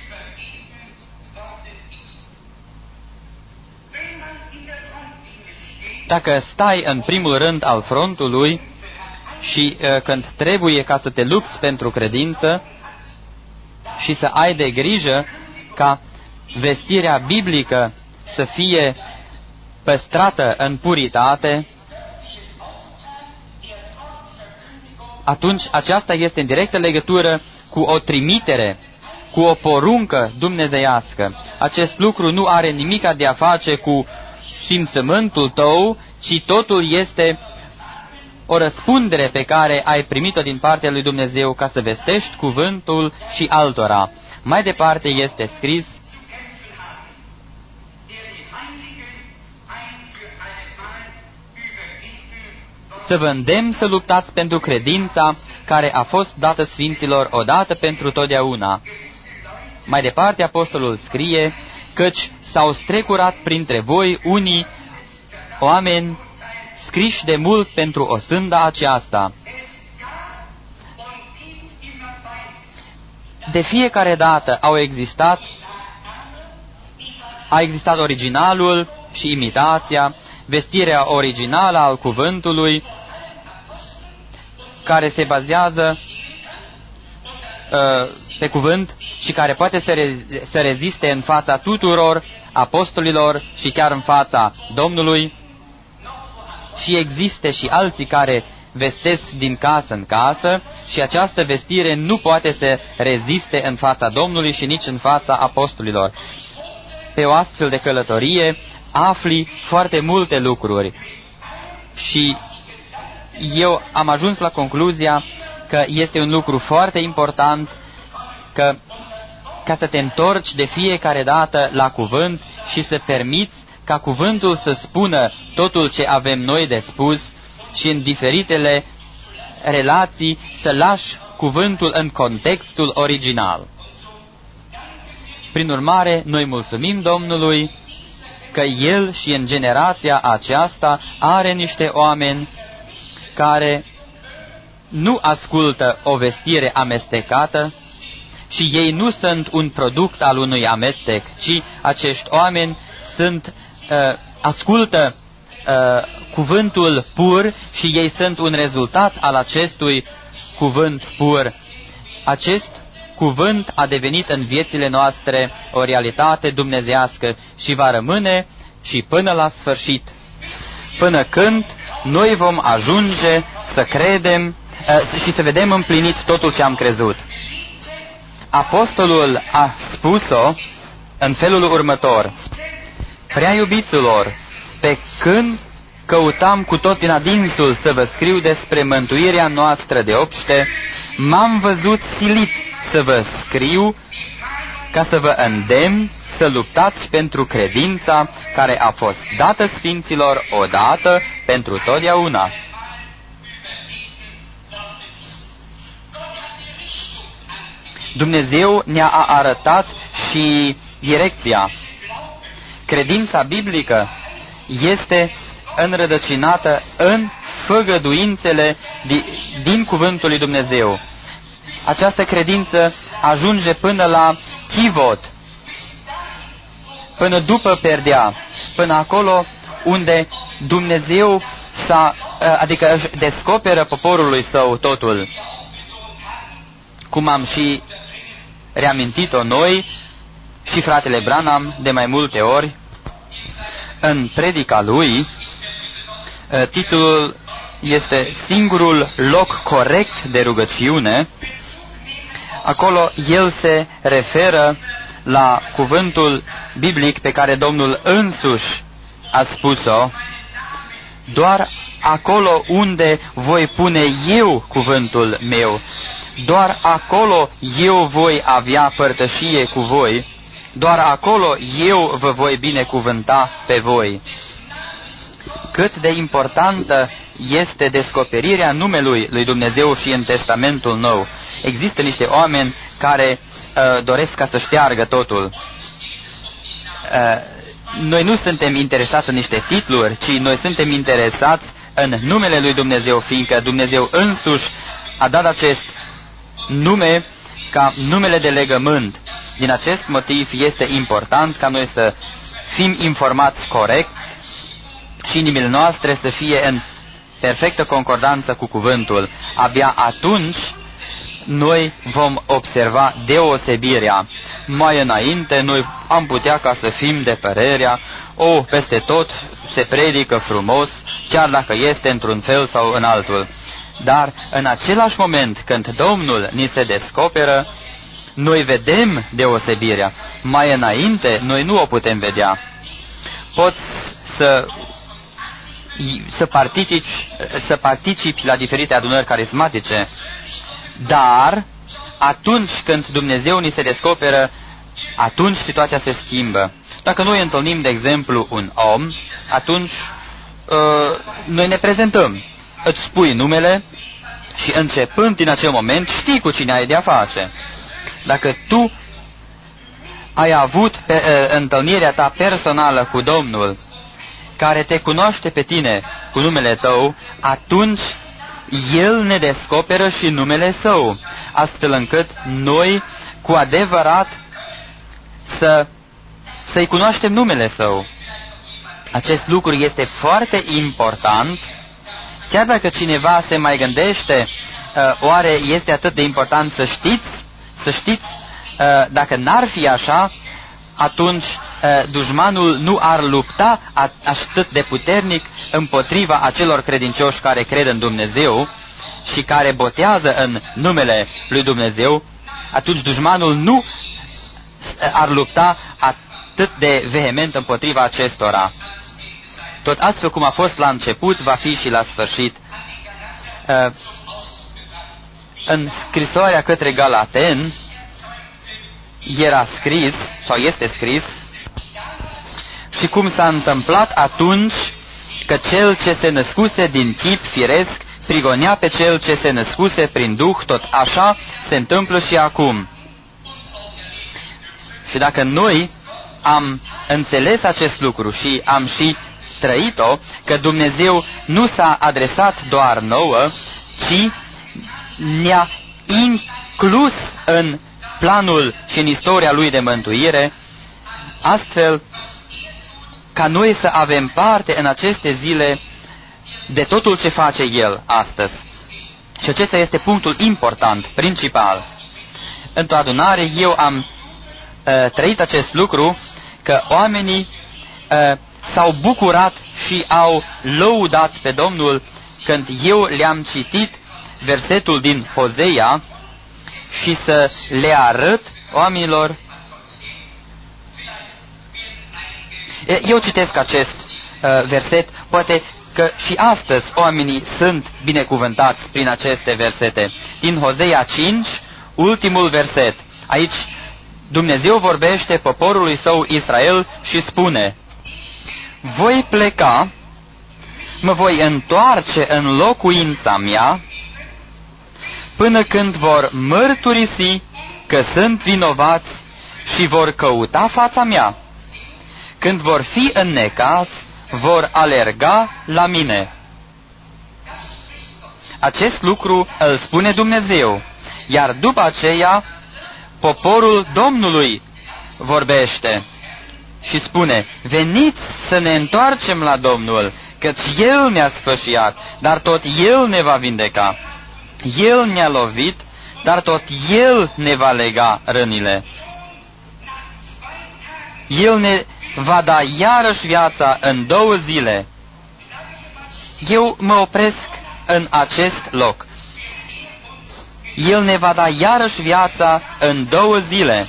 Dacă stai în primul rând al frontului și uh, când trebuie ca să te lupți pentru credință și să ai de grijă ca vestirea biblică să fie păstrată în puritate, atunci aceasta este în directă legătură cu o trimitere, cu o poruncă dumnezeiască. Acest lucru nu are nimic de a face cu simțământul tău, ci totul este o răspundere pe care ai primit-o din partea lui Dumnezeu ca să vestești cuvântul și altora. Mai departe este scris: să vă îndemn să luptați pentru credința care a fost dată sfinților odată pentru totdeauna. Mai departe apostolul scrie: căci s-au strecurat printre voi unii oameni scriși de mult pentru o sânda aceasta. De fiecare dată au existat, a existat originalul și imitația, vestirea originală al cuvântului, care se bazează pe cuvânt și care poate să, re- să reziste în fața tuturor apostolilor și chiar în fața Domnului. Și există și alții care vestesc din casă în casă și această vestire nu poate să reziste în fața Domnului și nici în fața apostolilor. Pe o astfel de călătorie afli foarte multe lucruri și eu am ajuns la concluzia că este un lucru foarte important că ca să te întorci de fiecare dată la cuvânt și să permiți ca cuvântul să spună totul ce avem noi de spus și în diferitele relații să lași cuvântul în contextul original. Prin urmare, noi mulțumim Domnului că El și în generația aceasta are niște oameni care nu ascultă o vestire amestecată și ei nu sunt un product al unui amestec, ci acești oameni sunt, uh, ascultă uh, cuvântul pur și ei sunt un rezultat al acestui cuvânt pur. Acest cuvânt a devenit în viețile noastre o realitate dumnezeiască și va rămâne și până la sfârșit, până când noi vom ajunge să credem uh, și să vedem împlinit totul ce am crezut. Apostolul a spus-o în felul următor: Prea iubiților, pe când căutam cu tot din adinsul să vă scriu despre mântuirea noastră de obște, m-am văzut silit să vă scriu ca să vă îndemn să luptați pentru credința care a fost dată sfinților odată pentru totdeauna. Dumnezeu ne-a arătat și direcția. Credința biblică este înrădăcinată în făgăduințele din cuvântul lui Dumnezeu. Această credință ajunge până la chivot, până după perdea, până acolo unde Dumnezeu s-a, adică își descoperă poporului său totul. Cum am și reamintit-o noi și fratele Branham de mai multe ori în predica lui, titlul este Singurul loc corect de rugăciune. Acolo el se referă la cuvântul biblic pe care Domnul însuși a spus-o: doar acolo unde voi pune eu cuvântul meu, doar acolo eu voi avea părtășie cu voi, doar acolo eu vă voi binecuvânta pe voi. Cât de importantă este descoperirea numelui lui Dumnezeu și în Testamentul Nou. Există niște oameni care uh, doresc ca să șteargă totul. Uh, noi nu suntem interesați în niște titluri, ci noi suntem interesați în numele lui Dumnezeu, fiindcă Dumnezeu însuși a dat acest nume ca numele de legământ. Din acest motiv este important ca noi să fim informați corect și inimile noastre să fie în perfectă concordanță cu cuvântul. Abia atunci noi vom observa deosebirea. Mai înainte noi am putea ca să fim de părerea: o, peste tot se predică frumos, chiar dacă este într-un fel sau în altul. Dar în același moment când Domnul ni se descoperă, noi vedem deosebirea. Mai înainte noi nu o putem vedea. Poți să să participi, să participi la diferite adunări carismatice, dar atunci când Dumnezeu ni se descoperă, atunci situația se schimbă. Dacă noi întâlnim, de exemplu, un om, atunci uh, noi ne prezentăm, îți spui numele și începând din acel moment știi cu cine ai de-a face. Dacă tu ai avut pe, uh, întâlnirea ta personală cu Domnul, care te cunoaște pe tine cu numele tău, atunci El ne descoperă și numele Său, astfel încât noi cu adevărat să, să-i cunoaștem numele Său. Acest lucru este foarte important, chiar dacă cineva se mai gândește, uh, oare este atât de important să știți Să știți, dacă n-ar fi așa, atunci dușmanul nu ar lupta atât de puternic împotriva acelor credincioși care cred în Dumnezeu și care botează în numele lui Dumnezeu. Atunci dușmanul nu ar lupta atât de vehement împotriva acestora. Tot astfel cum a fost la început, va fi și la sfârșit. În scrisoarea către Galaten era scris, sau este scris, și cum s-a întâmplat atunci că cel ce se născuse din chip firesc prigonea pe cel ce se născuse prin Duh, tot așa se întâmplă și acum. Și dacă noi am înțeles acest lucru și am și trăit-o, că Dumnezeu nu s-a adresat doar nouă, ci ne-a inclus în planul și în istoria Lui de mântuire, astfel ca noi să avem parte în aceste zile de totul ce face El astăzi. Și acesta este punctul important, principal. Într-o adunare eu am uh, trăit acest lucru, că oamenii uh, s-au bucurat și au lăudat pe Domnul când eu le-am citit versetul din Hosea și să le arăt oamenilor. Eu citesc acest uh, verset, poate că și astăzi oamenii sunt binecuvântați prin aceste versete. Din Hosea cinci, ultimul verset. Aici Dumnezeu vorbește poporului său Israel și spune: voi pleca, mă voi întoarce în locuința mea, până când vor mărturisi că sunt vinovați și vor căuta fața mea. Când vor fi în necaz, vor alerga la mine. Acest lucru îl spune Dumnezeu, iar după aceea poporul Domnului vorbește și spune: veniți să ne întoarcem la Domnul, căci El ne-a sfâșiat, dar tot El ne va vindeca. El ne-a lovit, dar tot El ne va lega rănile. El ne va da iarăși viața în două zile. Eu mă opresc în acest loc. El ne va da iarăși viața în două zile.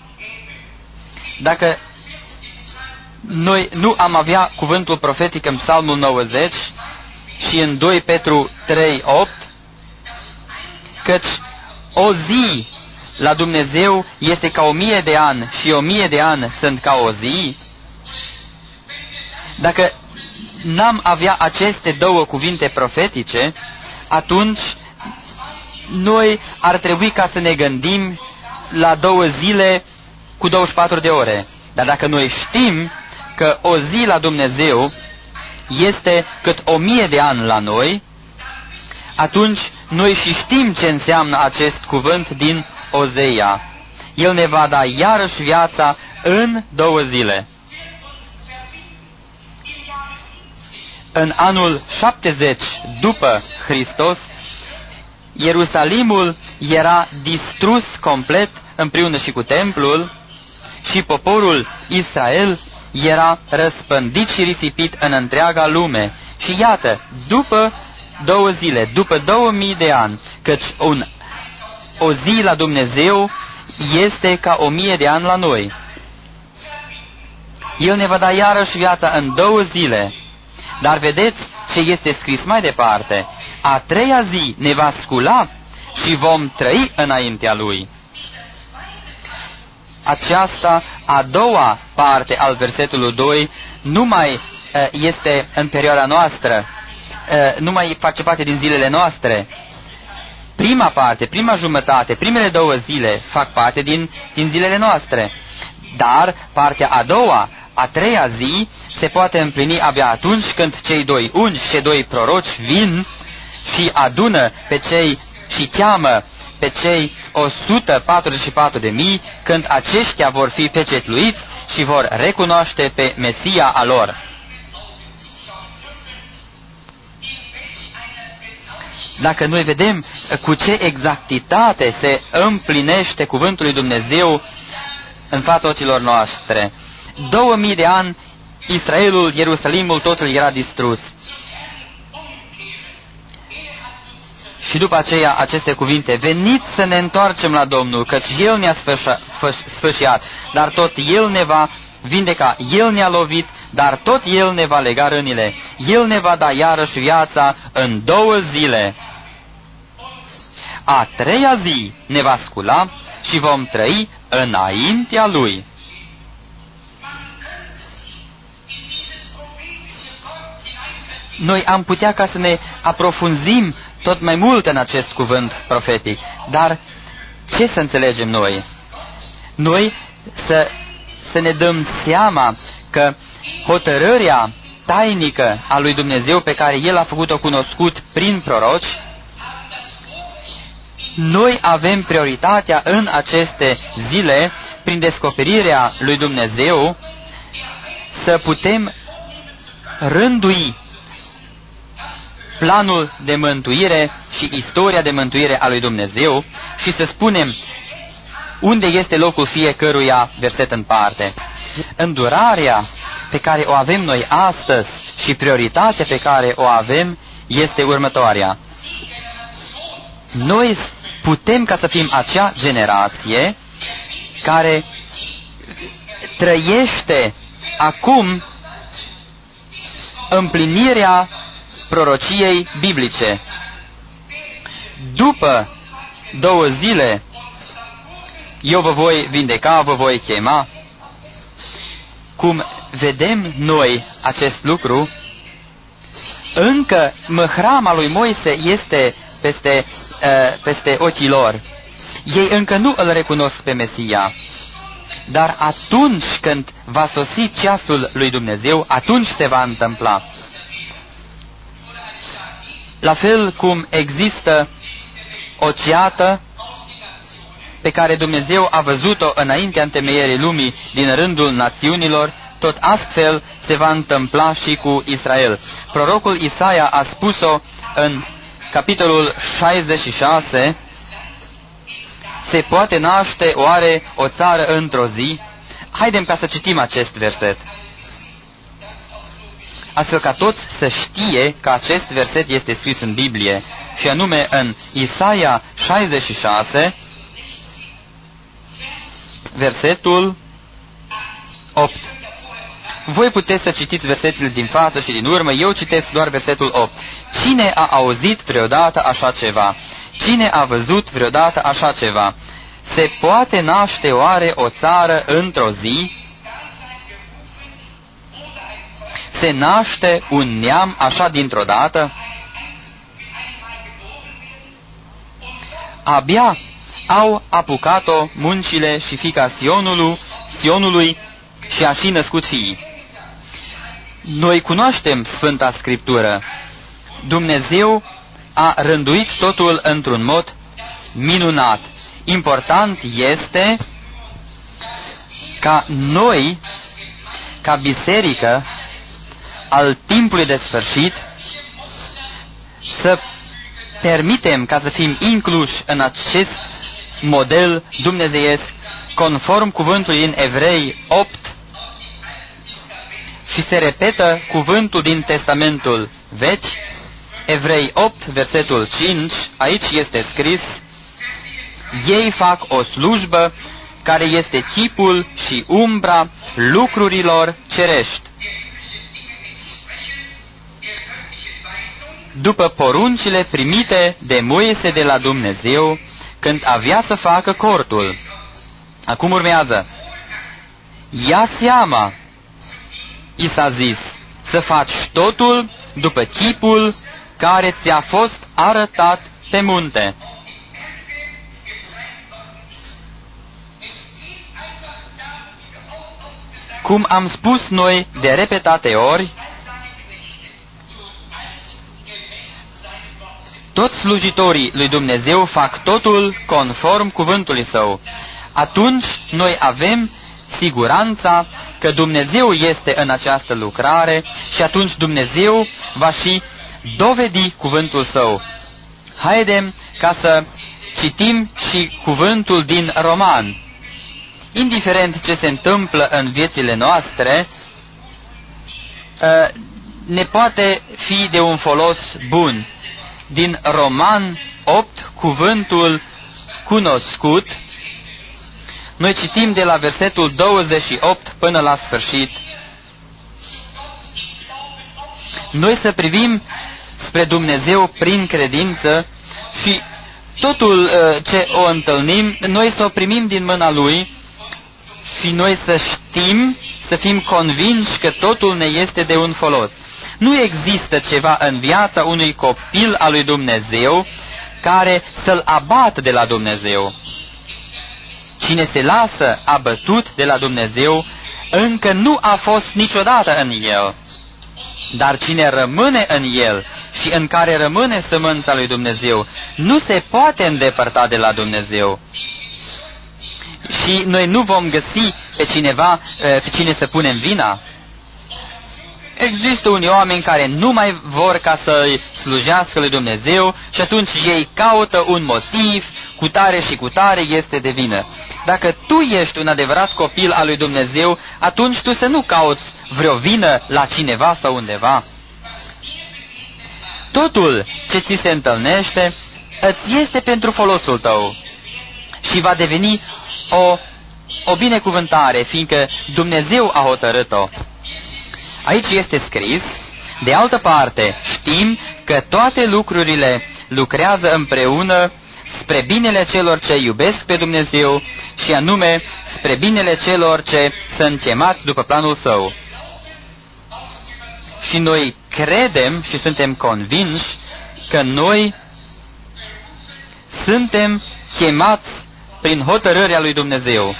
Dacă noi nu am avea cuvântul profetic în Psalmul nouăzeci și în doi Petru trei opt, căci o zi la Dumnezeu este ca o mie de ani și o mie de ani sunt ca o zi. Dacă n-am avea aceste două cuvinte profetice, atunci noi ar trebui ca să ne gândim la două zile cu douăzeci și patru de ore. Dar dacă noi știm că o zi la Dumnezeu este cât o mie de ani la noi, atunci noi și știm ce înseamnă acest cuvânt din Osea. El ne va da iarăși viața în două zile. În anul șaptezeci după Hristos, Ierusalimul era distrus complet împreună și cu templul și poporul Israel era răspândit și risipit în întreaga lume. Și iată, după două zile, după două mii de ani, căci un, o zi la Dumnezeu este ca o mie de ani la noi. El ne va da iarăși viața în două zile. Dar vedeți ce este scris mai departe: a treia zi ne va scula și vom trăi înaintea Lui. Aceasta, a doua parte al versetului doi, nu mai este în perioada noastră, nu mai face parte din zilele noastre. Prima parte, prima jumătate, primele două zile fac parte din, din zilele noastre. Dar partea a doua, a treia zi, se poate împlini abia atunci când cei doi ungi și doi proroci vin și adună pe cei și cheamă pe cei o sută patruzeci și patru de mii, când aceștia vor fi pecetluiți și vor recunoaște pe Mesia a lor. dacă noi vedem cu ce exactitate se împlinește cuvântul lui Dumnezeu în fața ochilor noastre. Două mii de ani, Israelul, Ierusalimul, totul era distrus. Și după aceea aceste cuvinte: veniți să ne întoarcem la Domnul, căci El ne-a sfâșiat, dar tot El ne va vindeca. El ne-a lovit, dar tot El ne va lega rănile. El ne va da iarăși viața în două zile. A treia zi ne va scula și vom trăi înaintea Lui. Noi am putea ca să ne aprofunzim tot mai mult în acest cuvânt profetic. Dar ce să înțelegem noi? Noi să, să ne dăm seama că hotărârea tainică a lui Dumnezeu pe care El a făcut-o cunoscut prin proroci, noi avem prioritatea în aceste zile, prin descoperirea lui Dumnezeu, să putem rândui planul de mântuire și istoria de mântuire a lui Dumnezeu și să spunem unde este locul fiecăruia, verset în parte. Îndurarea pe care o avem noi astăzi și prioritatea pe care o avem este următoarea. Noi putem ca să fim acea generație care trăiește acum împlinirea prorociei biblice. După două zile eu vă voi vindeca, vă voi chema. Cum vedem noi acest lucru, încă măhrama lui Moise este peste, uh, peste ochii lor. Ei încă nu îl recunosc pe Mesia. Dar atunci când va sosi ceasul lui Dumnezeu, atunci se va întâmpla. La fel cum există o ceată pe care Dumnezeu a văzut-o înaintea întemeierii lumii din rândul națiunilor, tot astfel se va întâmpla și cu Israel. Prorocul Isaia a spus-o în capitolul șaizeci și șase: se poate naște oare o țară într-o zi? Haidem ca să citim acest verset, astfel ca toți să știe că acest verset este scris în Biblie, și anume în Isaia șaizeci și șase, versetul opt. Voi puteți să citiți versetele din față și din urmă, eu citesc doar versetul opt. Cine a auzit vreodată așa ceva? Cine a văzut vreodată așa ceva? Se poate naște oare o țară într-o zi? Se naște un neam așa dintr-o dată? Abia au apucat-o muncile și fiica Sionului, Sionului și a și născut fiii. Noi cunoaștem Sfânta Scriptură. Dumnezeu a rânduit totul într-un mod minunat. Important este ca noi, ca biserică al timpului de sfârșit, să permitem ca să fim incluși în acest model dumnezeiesc, conform cuvântului din Evrei opt, și se repetă cuvântul din Testamentul Vechi, Evrei opt, versetul cinci, aici este scris: ei fac o slujbă care este chipul și umbra lucrurilor cerești, după poruncile primite de Moise de la Dumnezeu când avea să facă cortul. Acum urmează: ia seama, i s-a zis, să faci totul după chipul care ți-a fost arătat pe munte. Cum am spus noi de repetate ori, toți slujitorii lui Dumnezeu fac totul conform cuvântului Său. Atunci noi avem siguranța că Dumnezeu este în această lucrare și atunci Dumnezeu va și dovedi cuvântul Său. Haidem ca să citim și cuvântul din Roman. Indiferent ce se întâmplă în viețile noastre, ne poate fi de un folos bun. Din Roman opt, cuvântul cunoscut, noi citim de la versetul douăzeci și opt până la sfârșit. Noi să privim spre Dumnezeu prin credință și totul ce o întâlnim, noi să o primim din mâna Lui și noi să știm, să fim convinși că totul ne este de un folos. Nu există ceva în viața unui copil al lui Dumnezeu care să-l abată de la Dumnezeu. Cine se lasă abătut de la Dumnezeu, încă nu a fost niciodată în El. Dar cine rămâne în El și în care rămâne sămânța lui Dumnezeu, nu se poate îndepărta de la Dumnezeu. Și noi nu vom găsi pe cineva, pe cine să punem vina. Există unii oameni care nu mai vor ca să-i slujească lui Dumnezeu și atunci ei caută un motiv, cu tare și cu tare este de vină. Dacă tu ești un adevărat copil al lui Dumnezeu, atunci tu să nu cauți vreo vină la cineva sau undeva. Totul ce ți se întâlnește îți este pentru folosul tău și va deveni o, o binecuvântare, fiindcă Dumnezeu a hotărât-o. Aici este scris, de altă parte, știm că toate lucrurile lucrează împreună spre binele celor ce iubesc pe Dumnezeu și anume spre binele celor ce sunt chemați după planul Său. Și noi credem și suntem convinși că noi suntem chemați prin hotărârea lui Dumnezeu.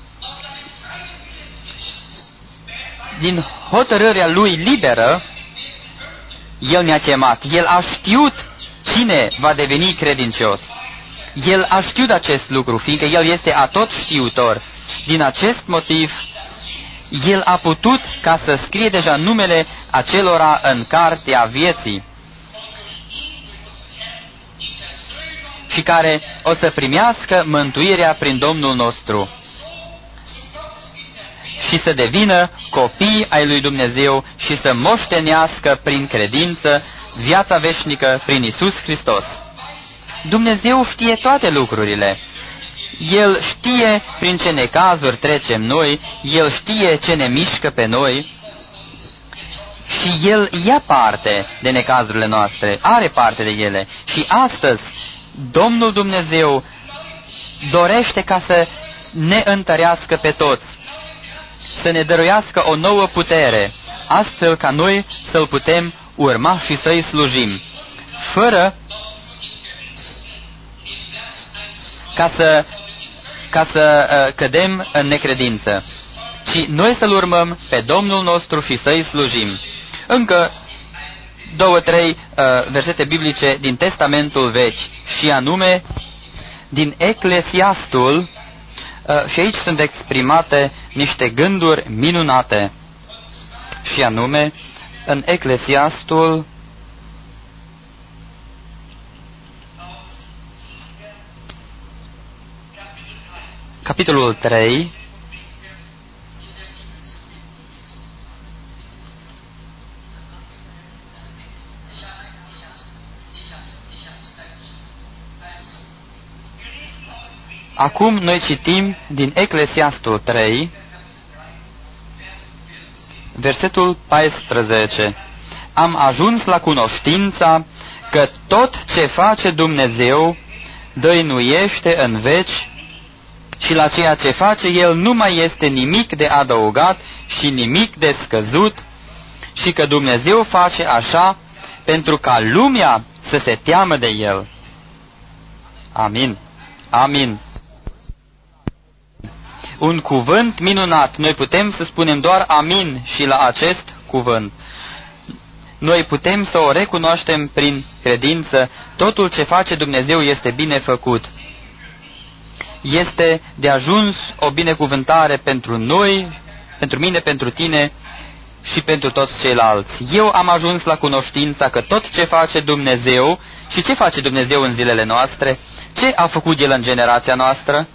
Din hotărârea Lui liberă, El ne-a chemat. El a știut cine va deveni credincios. El a știut acest lucru, fiindcă El este atot știutor. Din acest motiv, El a putut ca să scrie deja numele acelora în cartea vieții și care o să primească mântuirea prin Domnul nostru și să devină copii ai lui Dumnezeu și să moștenească prin credință viața veșnică prin Iisus Hristos. Dumnezeu știe toate lucrurile. El știe prin ce necazuri trecem noi, El știe ce ne mișcă pe noi și El ia parte de necazurile noastre, are parte de ele. Și astăzi Domnul Dumnezeu dorește ca să ne întărească pe toți, să ne dăruiască o nouă putere, astfel ca noi să-L putem urma și să-i slujim, fără ca să, ca să uh, cădem în necredință, ci noi să-L urmăm pe Domnul nostru și să-i slujim. Încă două, trei uh, versete biblice din Testamentul Vechi, și anume din Eclesiastul, uh, și aici sunt exprimate niște gânduri minunate, și anume în Eclesiastul capitolul trei, acum noi citim din Eclesiastul trei, versetul paisprezece. Am ajuns la cunoștința că tot ce face Dumnezeu dăinuiește în veci și la ceea ce face El nu mai este nimic de adăugat și nimic de scăzut și că Dumnezeu face așa pentru ca lumea să se teamă de El. Amin. Amin. Un cuvânt minunat. Noi putem să spunem doar amin și la acest cuvânt. Noi putem să o recunoaștem prin credință. Totul ce face Dumnezeu este bine făcut. Este de ajuns o binecuvântare pentru noi, pentru mine, pentru tine, și pentru toți ceilalți. Eu am ajuns la cunoștința că tot ce face Dumnezeu și ce face Dumnezeu în zilele noastre, ce a făcut El în generația noastră?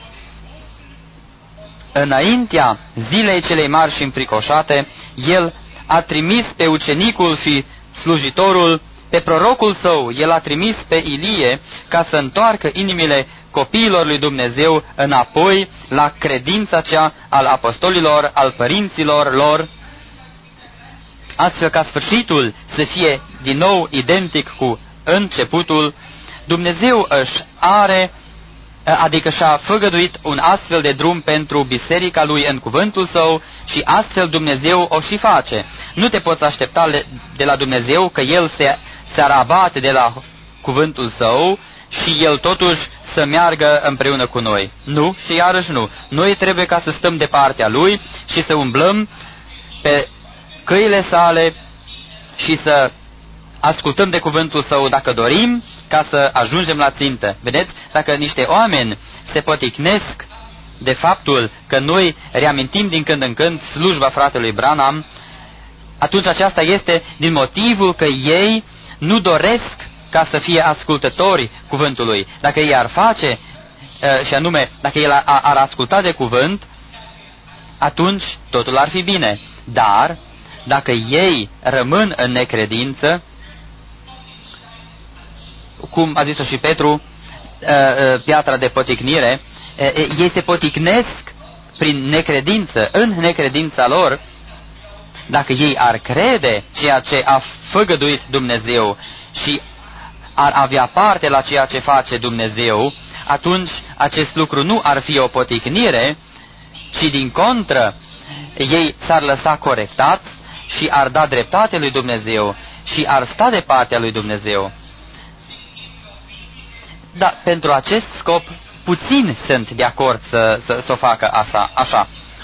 Înaintea zilei celei mari și înfricoșate, El a trimis pe ucenicul și slujitorul, pe prorocul său, El a trimis pe Ilie ca să întoarcă inimile copiilor lui Dumnezeu înapoi la credința cea al apostolilor, al părinților lor, astfel ca sfârșitul să fie din nou identic cu începutul. Dumnezeu își are, adică și-a făgăduit un astfel de drum pentru biserica lui în cuvântul său și astfel Dumnezeu o și face. Nu te poți aștepta de la Dumnezeu că El se, se abate de la cuvântul său și El totuși să meargă împreună cu noi. Nu și iarăși nu. Noi trebuie ca să stăm de partea Lui și să umblăm pe căile sale și să ascultăm de cuvântul său dacă dorim ca să ajungem la țintă. Vedeți? Dacă niște oameni se poticnesc de faptul că noi reamintim din când în când slujba fratelui Branham, atunci aceasta este din motivul că ei nu doresc ca să fie ascultători cuvântului. Dacă ei ar face, și anume, dacă el ar asculta de cuvânt, atunci totul ar fi bine. Dar, dacă ei rămân în necredință, cum a zis-o și Petru, piatra de poticnire, ei se poticnesc prin necredință, în necredința lor. Dacă ei ar crede ceea ce a făgăduit Dumnezeu și ar avea parte la ceea ce face Dumnezeu, atunci acest lucru nu ar fi o poticnire, ci din contră, ei s-ar lăsa corectat și ar da dreptate lui Dumnezeu și ar sta de partea lui Dumnezeu. Da, pentru acest scop, puțini sunt de acord să, să, să o facă așa, așa.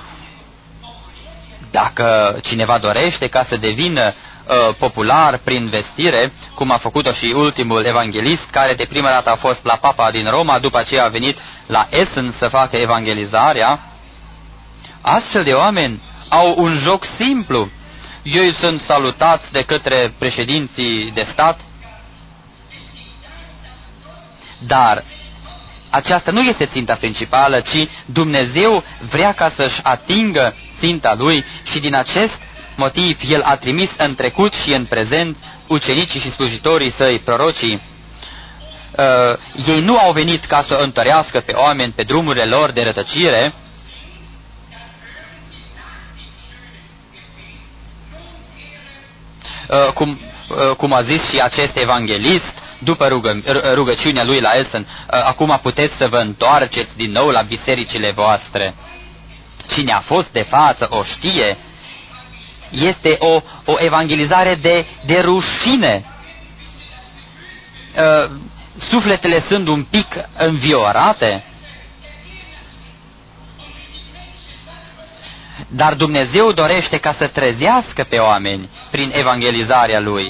Dacă cineva dorește ca să devină uh, popular prin vestire, cum a făcut-o și ultimul evanghelist, care de prima dată a fost la Papa din Roma, după aceea a venit la Essen să facă evangelizarea, astfel de oameni au un joc simplu. Ei sunt salutați de către președinții de stat, dar aceasta nu este ținta principală, ci Dumnezeu vrea ca să-și atingă ținta Lui și din acest motiv El a trimis în trecut și în prezent ucenicii și slujitorii Săi, prorocii. Uh, ei nu au venit ca să întărească pe oameni pe drumurile lor de rătăcire, uh, cum, uh, cum a zis și acest evanghelist, după rugă, rugăciunea lui la Essen, acum puteți să vă întoarceți din nou la bisericile voastre. Cine a fost de față o știe. Este o, o evangelizare de, de rușine. Sufletele sunt un pic înviorate. Dar Dumnezeu dorește ca să trezească pe oameni prin evangelizarea Lui.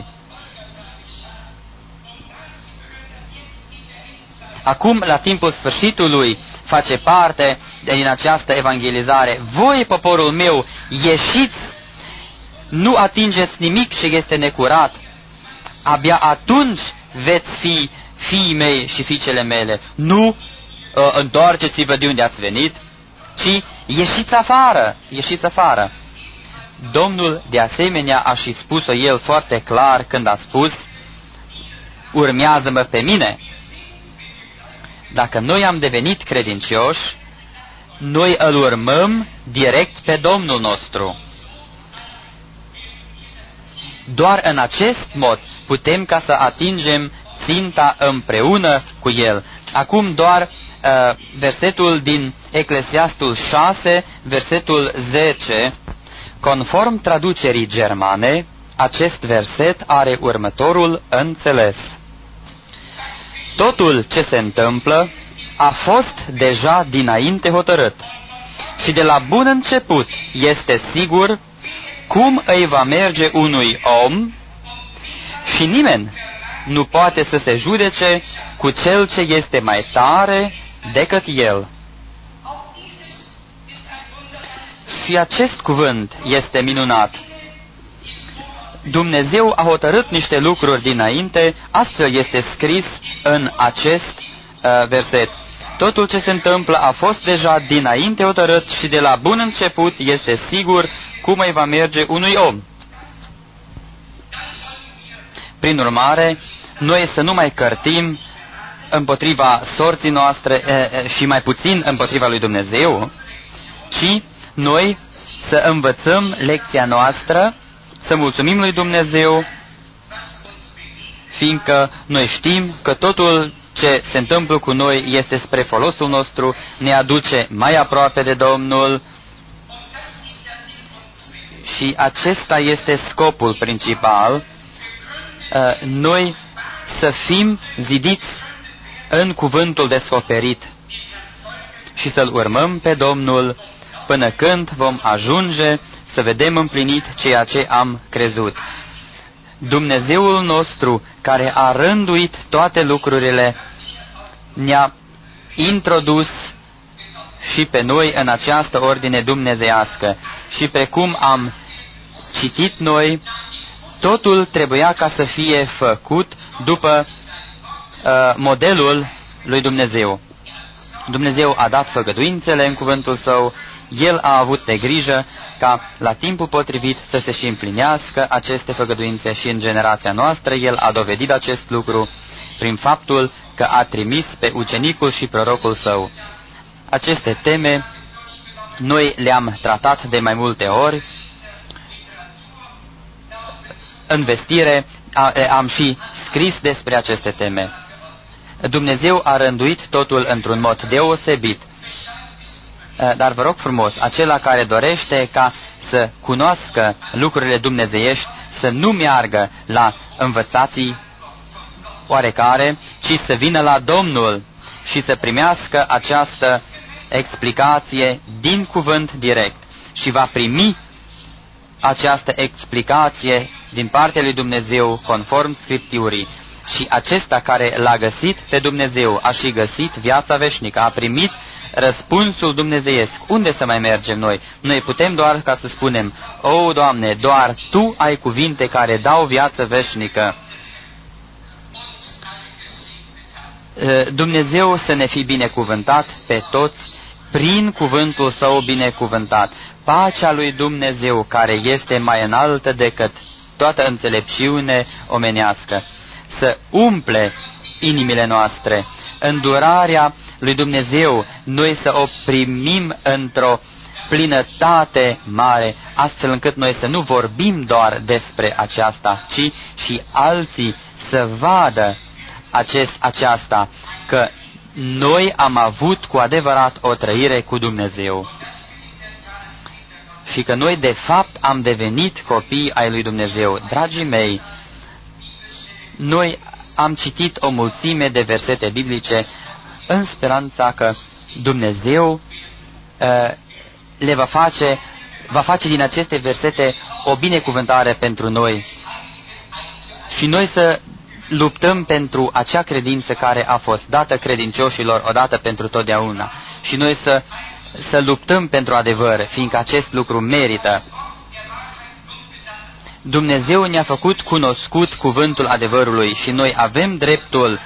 Acum, la timpul sfârșitului, face parte din această evangelizare. Voi, poporul meu, ieșiți, nu atingeți nimic ce este necurat. Abia atunci veți fi fiii mei și fiicele mele. Nu uh, întoarceți-vă de unde ați venit, ci ieșiți afară, ieșiți afară. Domnul, de asemenea, a și spus-o El foarte clar când a spus, urmează-mă pe mine. Dacă noi am devenit credincioși, noi îl urmăm direct pe Domnul nostru. Doar în acest mod putem ca să atingem ținta împreună cu El. Acum doar uh, versetul din Eclesiastul șase, versetul zece. Conform traducerii germane, acest verset are următorul înțeles. Totul ce se întâmplă a fost deja dinainte hotărât și de la bun început este sigur cum îi va merge unui om și nimeni nu poate să se judece cu cel ce este mai tare decât el. Și acest cuvânt este minunat. Dumnezeu a hotărât niște lucruri dinainte, astfel este scris în acest uh, verset. Totul ce se întâmplă a fost deja dinainte hotărât și de la bun început este sigur cum îi va merge unui om. Prin urmare, noi să nu mai cărtim împotriva sorții noastre e, și mai puțin împotriva lui Dumnezeu, ci noi să învățăm lecția noastră, să mulțumim lui Dumnezeu, fiindcă noi știm că totul ce se întâmplă cu noi este spre folosul nostru, ne aduce mai aproape de Domnul și acesta este scopul principal, noi să fim zidiți în cuvântul descoperit și să-L urmăm pe Domnul până când vom ajunge să vedem împlinit ceea ce am crezut. Dumnezeul nostru, care a rânduit toate lucrurile, ne-a introdus și pe noi în această ordine dumnezeiască. Și precum am citit noi, totul trebuia ca să fie făcut după uh, modelul lui Dumnezeu. Dumnezeu a dat făgăduințele în cuvântul Său, El a avut de grijă ca la timpul potrivit să se și împlinească aceste făgăduințe și în generația noastră El a dovedit acest lucru prin faptul că a trimis pe ucenicul și prorocul Său. Aceste teme noi le-am tratat de mai multe ori. În vestire am și scris despre aceste teme. Dumnezeu a rânduit totul într-un mod deosebit. Dar vă rog frumos, acela care dorește ca să cunoască lucrurile dumnezeiești, să nu meargă la învățații oarecare, ci să vină la Domnul și să primească această explicație din cuvânt direct. Și va primi această explicație din partea lui Dumnezeu conform Scripturii. Și acesta care l-a găsit pe Dumnezeu a și găsit viața veșnică, a primit răspunsul dumnezeiesc. Unde să mai mergem noi? Noi putem doar ca să spunem: O, Doamne, doar Tu ai cuvinte care dau viață veșnică. Dumnezeu să ne fi binecuvântat pe toți prin cuvântul Său binecuvântat. Pacea lui Dumnezeu, care este mai înaltă decât toată înțelepciune omenească, să umple inimile noastre. Îndurarea lui Dumnezeu, noi să o primim într-o plinătate mare, astfel încât noi să nu vorbim doar despre aceasta, ci și alții să vadă acest, aceasta, că noi am avut cu adevărat o trăire cu Dumnezeu și că noi de fapt am devenit copii ai lui Dumnezeu. Dragii mei, noi am citit o mulțime de versete biblice în speranța că Dumnezeu uh, le va face, va face din aceste versete o binecuvântare pentru noi. Și noi să luptăm pentru acea credință care a fost dată credincioșilor odată pentru totdeauna. Și noi să, să luptăm pentru adevăr, fiindcă acest lucru merită. Dumnezeu ne-a făcut cunoscut cuvântul adevărului și noi avem dreptul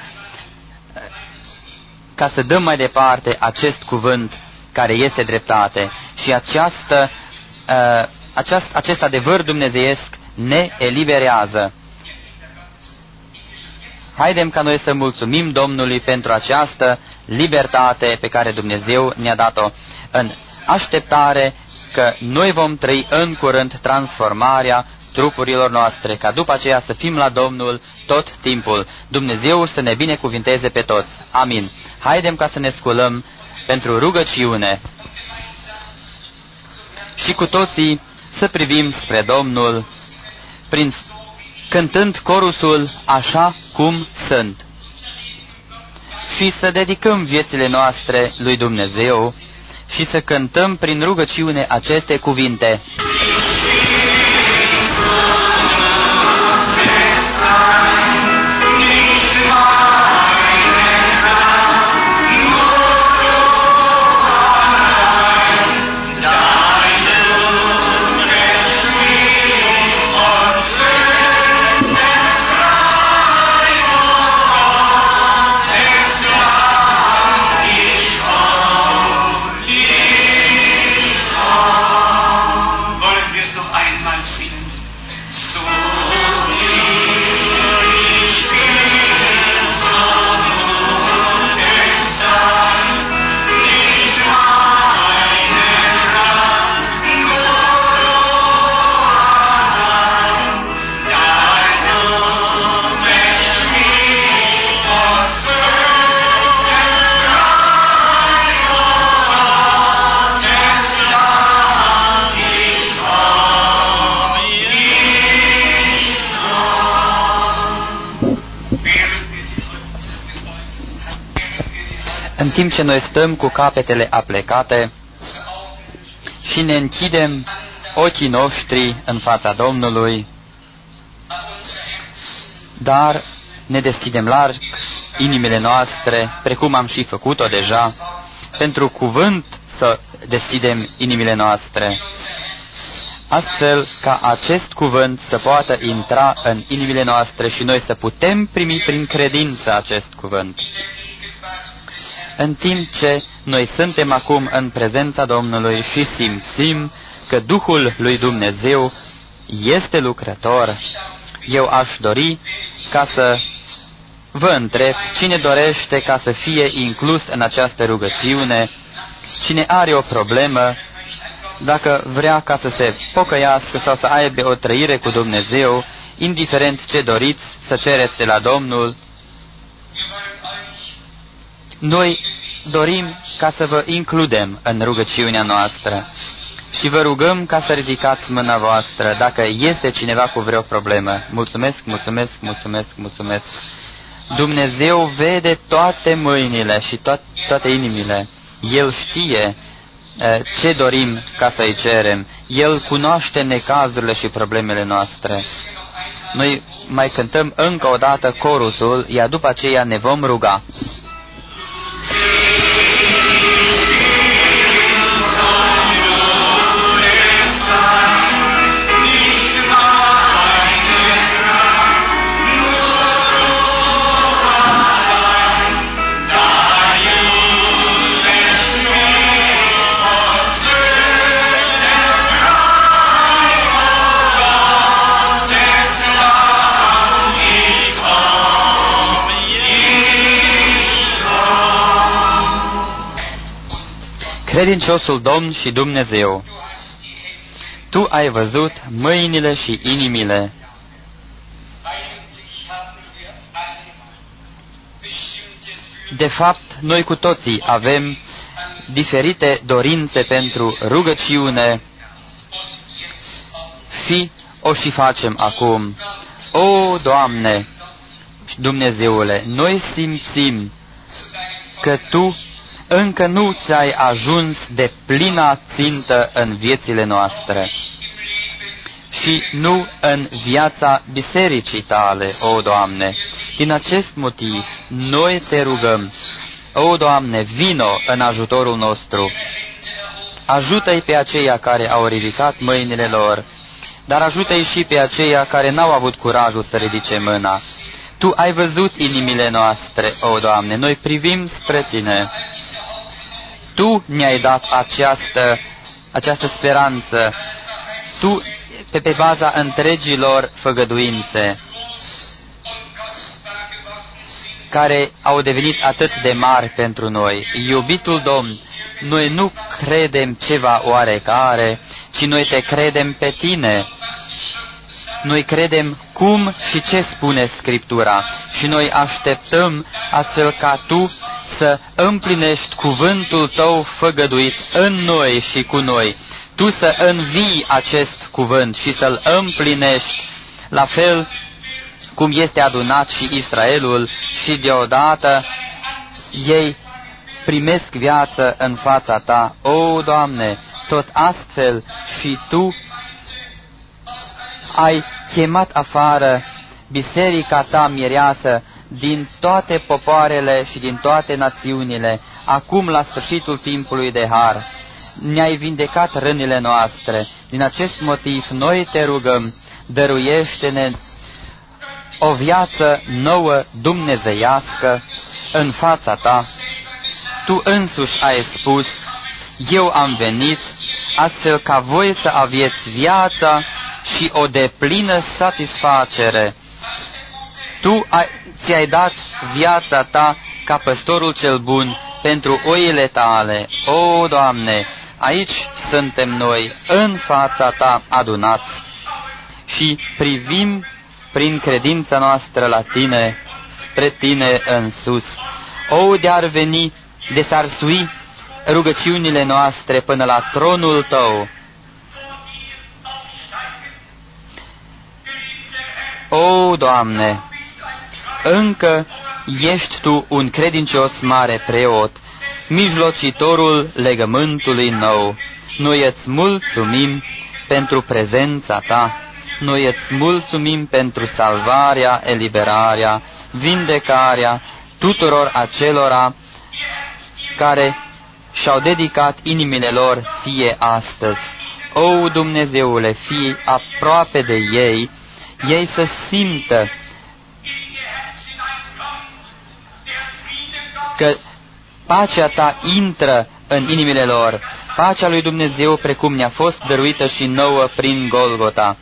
ca să dăm mai departe acest cuvânt care este dreptate. Și această, uh, aceast, acest adevăr dumnezeiesc ne eliberează. Haidem ca noi să mulțumim Domnului pentru această libertate pe care Dumnezeu ne-a dat-o, în așteptare că noi vom trăi în curând transformarea trupurilor noastre, ca după aceea să fim la Domnul tot timpul. Dumnezeu să ne binecuvinteze pe toți. Amin. Haidem ca să ne sculăm pentru rugăciune și cu toții să privim spre Domnul prin cântând corusul Așa cum sunt și să dedicăm viețile noastre lui Dumnezeu și să cântăm prin rugăciune aceste cuvinte. Deine În timp ce noi stăm cu capetele aplecate și ne închidem ochii noștri în fața Domnului, dar ne deschidem larg inimile noastre, precum am și făcut-o deja, pentru cuvânt să deschidem inimile noastre, astfel ca acest cuvânt să poată intra în inimile noastre și noi să putem primi prin credință acest cuvânt. În timp ce noi suntem acum în prezența Domnului și simțim că Duhul lui Dumnezeu este lucrător, eu aș dori ca să vă întreb cine dorește ca să fie inclus în această rugăciune, cine are o problemă, dacă vrea ca să se pocăiască sau să aibă o trăire cu Dumnezeu, indiferent ce doriți să cereți de la Domnul. Noi dorim ca să vă includem în rugăciunea noastră și vă rugăm ca să ridicați mâna voastră dacă este cineva cu vreo problemă. Mulțumesc, mulțumesc, mulțumesc, mulțumesc. Dumnezeu vede toate mâinile și to- toate inimile. El știe uh, ce dorim ca să-i cerem. El cunoaște necazurile și problemele noastre. Noi mai cântăm încă o dată corusul, iar după aceea ne vom ruga. Credinciosul Domn și Dumnezeu, Tu ai văzut mâinile și inimile. De fapt, noi cu toții avem diferite dorințe pentru rugăciune și o și facem acum. O, Doamne, Dumnezeule, noi simțim că Tu încă nu ți-ai ajuns de plina țintă în viețile noastre și nu în viața bisericii Tale, o Doamne. Din acest motiv, noi Te rugăm, o Doamne, vino în ajutorul nostru. Ajută-i pe aceia care au ridicat mâinile lor, dar ajută-i și pe aceia care n-au avut curajul să ridice mâna. Tu ai văzut inimile noastre, o Doamne, noi privim spre Tine. Tu ne-ai dat această, această speranță, Tu, pe, pe baza întregilor făgăduințe, care au devenit atât de mari pentru noi. Iubitul Domn, noi nu credem ceva oarecare, ci noi Te credem pe Tine. Noi credem cum și ce spune Scriptura și noi așteptăm astfel ca Tu să împlinești cuvântul Tău făgăduit în noi și cu noi. Tu să învii acest cuvânt și să-l împlinești, la fel cum este adunat și Israelul și deodată ei primesc viață în fața Ta. O, Doamne, tot astfel și Tu ai chemat afară biserica Ta mireasă din toate popoarele și din toate națiunile, acum la sfârșitul timpului de har. Ne-ai vindecat rănile noastre. Din acest motiv noi Te rugăm, dăruiește-ne o viață nouă dumnezeiască în fața Ta. Tu însuși ai spus, eu am venit astfel ca voi să aveți viața și o deplină satisfacere. Tu ai, ți-ai dat viața Ta ca păstorul cel bun pentru oile Tale. O, Doamne, aici suntem noi, în fața Ta adunați și privim prin credința noastră la Tine, spre Tine în sus. O, de-ar veni, de s-ar sui rugăciunile noastre până la tronul Tău. O, Doamne, încă ești Tu un credincios mare preot, mijlocitorul legământului nou. Noi îți mulțumim pentru prezența Ta, noi îți mulțumim pentru salvarea, eliberarea, vindecarea tuturor acelora care și-au dedicat inimile lor Ție astăzi. O, Dumnezeule, fii aproape de ei, ei să simtă că pacea Ta intră în inimile lor, pacea lui Dumnezeu precum ne-a fost dăruită și nouă prin Golgota.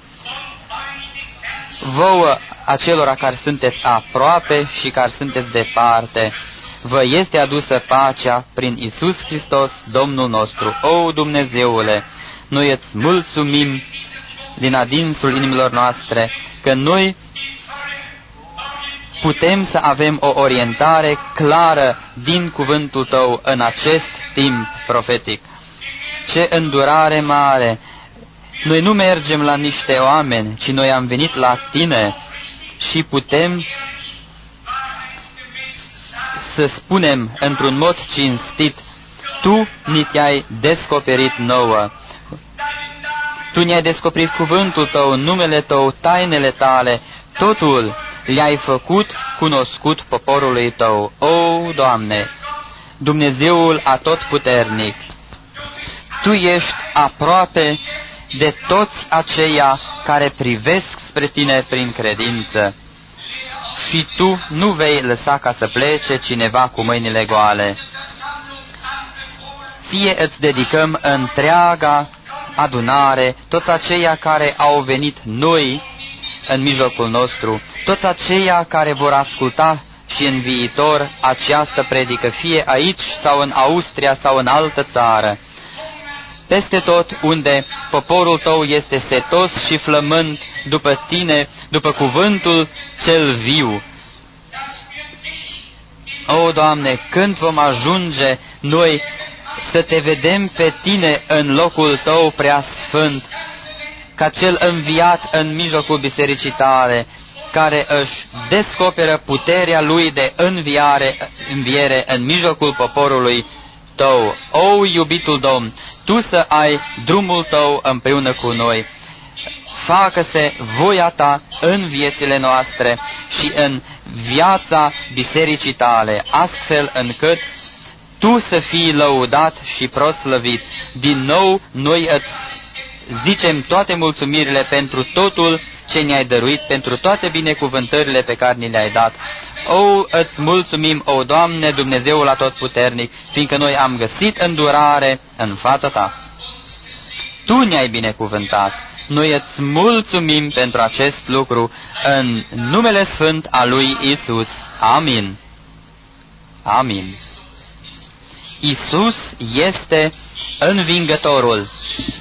Vouă, acelora care sunteți aproape și care sunteți departe, vă este adusă pacea prin Iisus Hristos, Domnul nostru. O, Dumnezeule, noi îți mulțumim din adinsul inimilor noastre că noi putem să avem o orientare clară din cuvântul Tău în acest timp profetic. Ce îndurare mare! Noi nu mergem la niște oameni, ci noi am venit la Tine și putem să spunem într-un mod cinstit, Tu ni te-ai descoperit nouă. Tu ne-ai descoperit cuvântul Tău, numele Tău, tainele Tale, totul le-ai făcut cunoscut poporului Tău. O, Doamne, Dumnezeul Atotputernic, Tu ești aproape de toți aceia care privesc spre Tine prin credință și Tu nu vei lăsa ca să plece cineva cu mâinile goale. Ție îți dedicăm întreaga adunare, toți aceia care au venit noi în mijlocul nostru, toți aceia care vor asculta și în viitor această predică, fie aici sau în Austria sau în altă țară. Peste tot unde poporul Tău este setos și flămând după Tine, după cuvântul cel viu. O, Doamne, când vom ajunge noi să Te vedem pe Tine în locul Tău prea sfânt, ca Cel înviat în mijlocul bisericii Tale, care își descoperă puterea Lui de înviare, înviere în mijlocul poporului Tău. O, iubitul Domn, Tu să ai drumul Tău împreună cu noi. Facă-se voia Ta în viețile noastre și în viața bisericii Tale, astfel încât Tu să fii lăudat și proslăvit. Din nou, noi îți zicem toate mulțumirile pentru totul ce ne-ai dăruit, pentru toate binecuvântările pe care ni le-ai dat. O, îți mulțumim, o, Doamne, Dumnezeul Atotputernic, fiindcă noi am găsit îndurare în fața Ta. Tu ne-ai binecuvântat. Noi îți mulțumim pentru acest lucru în numele sfânt al lui Isus. Amin. Amin. Isus este învingătorul.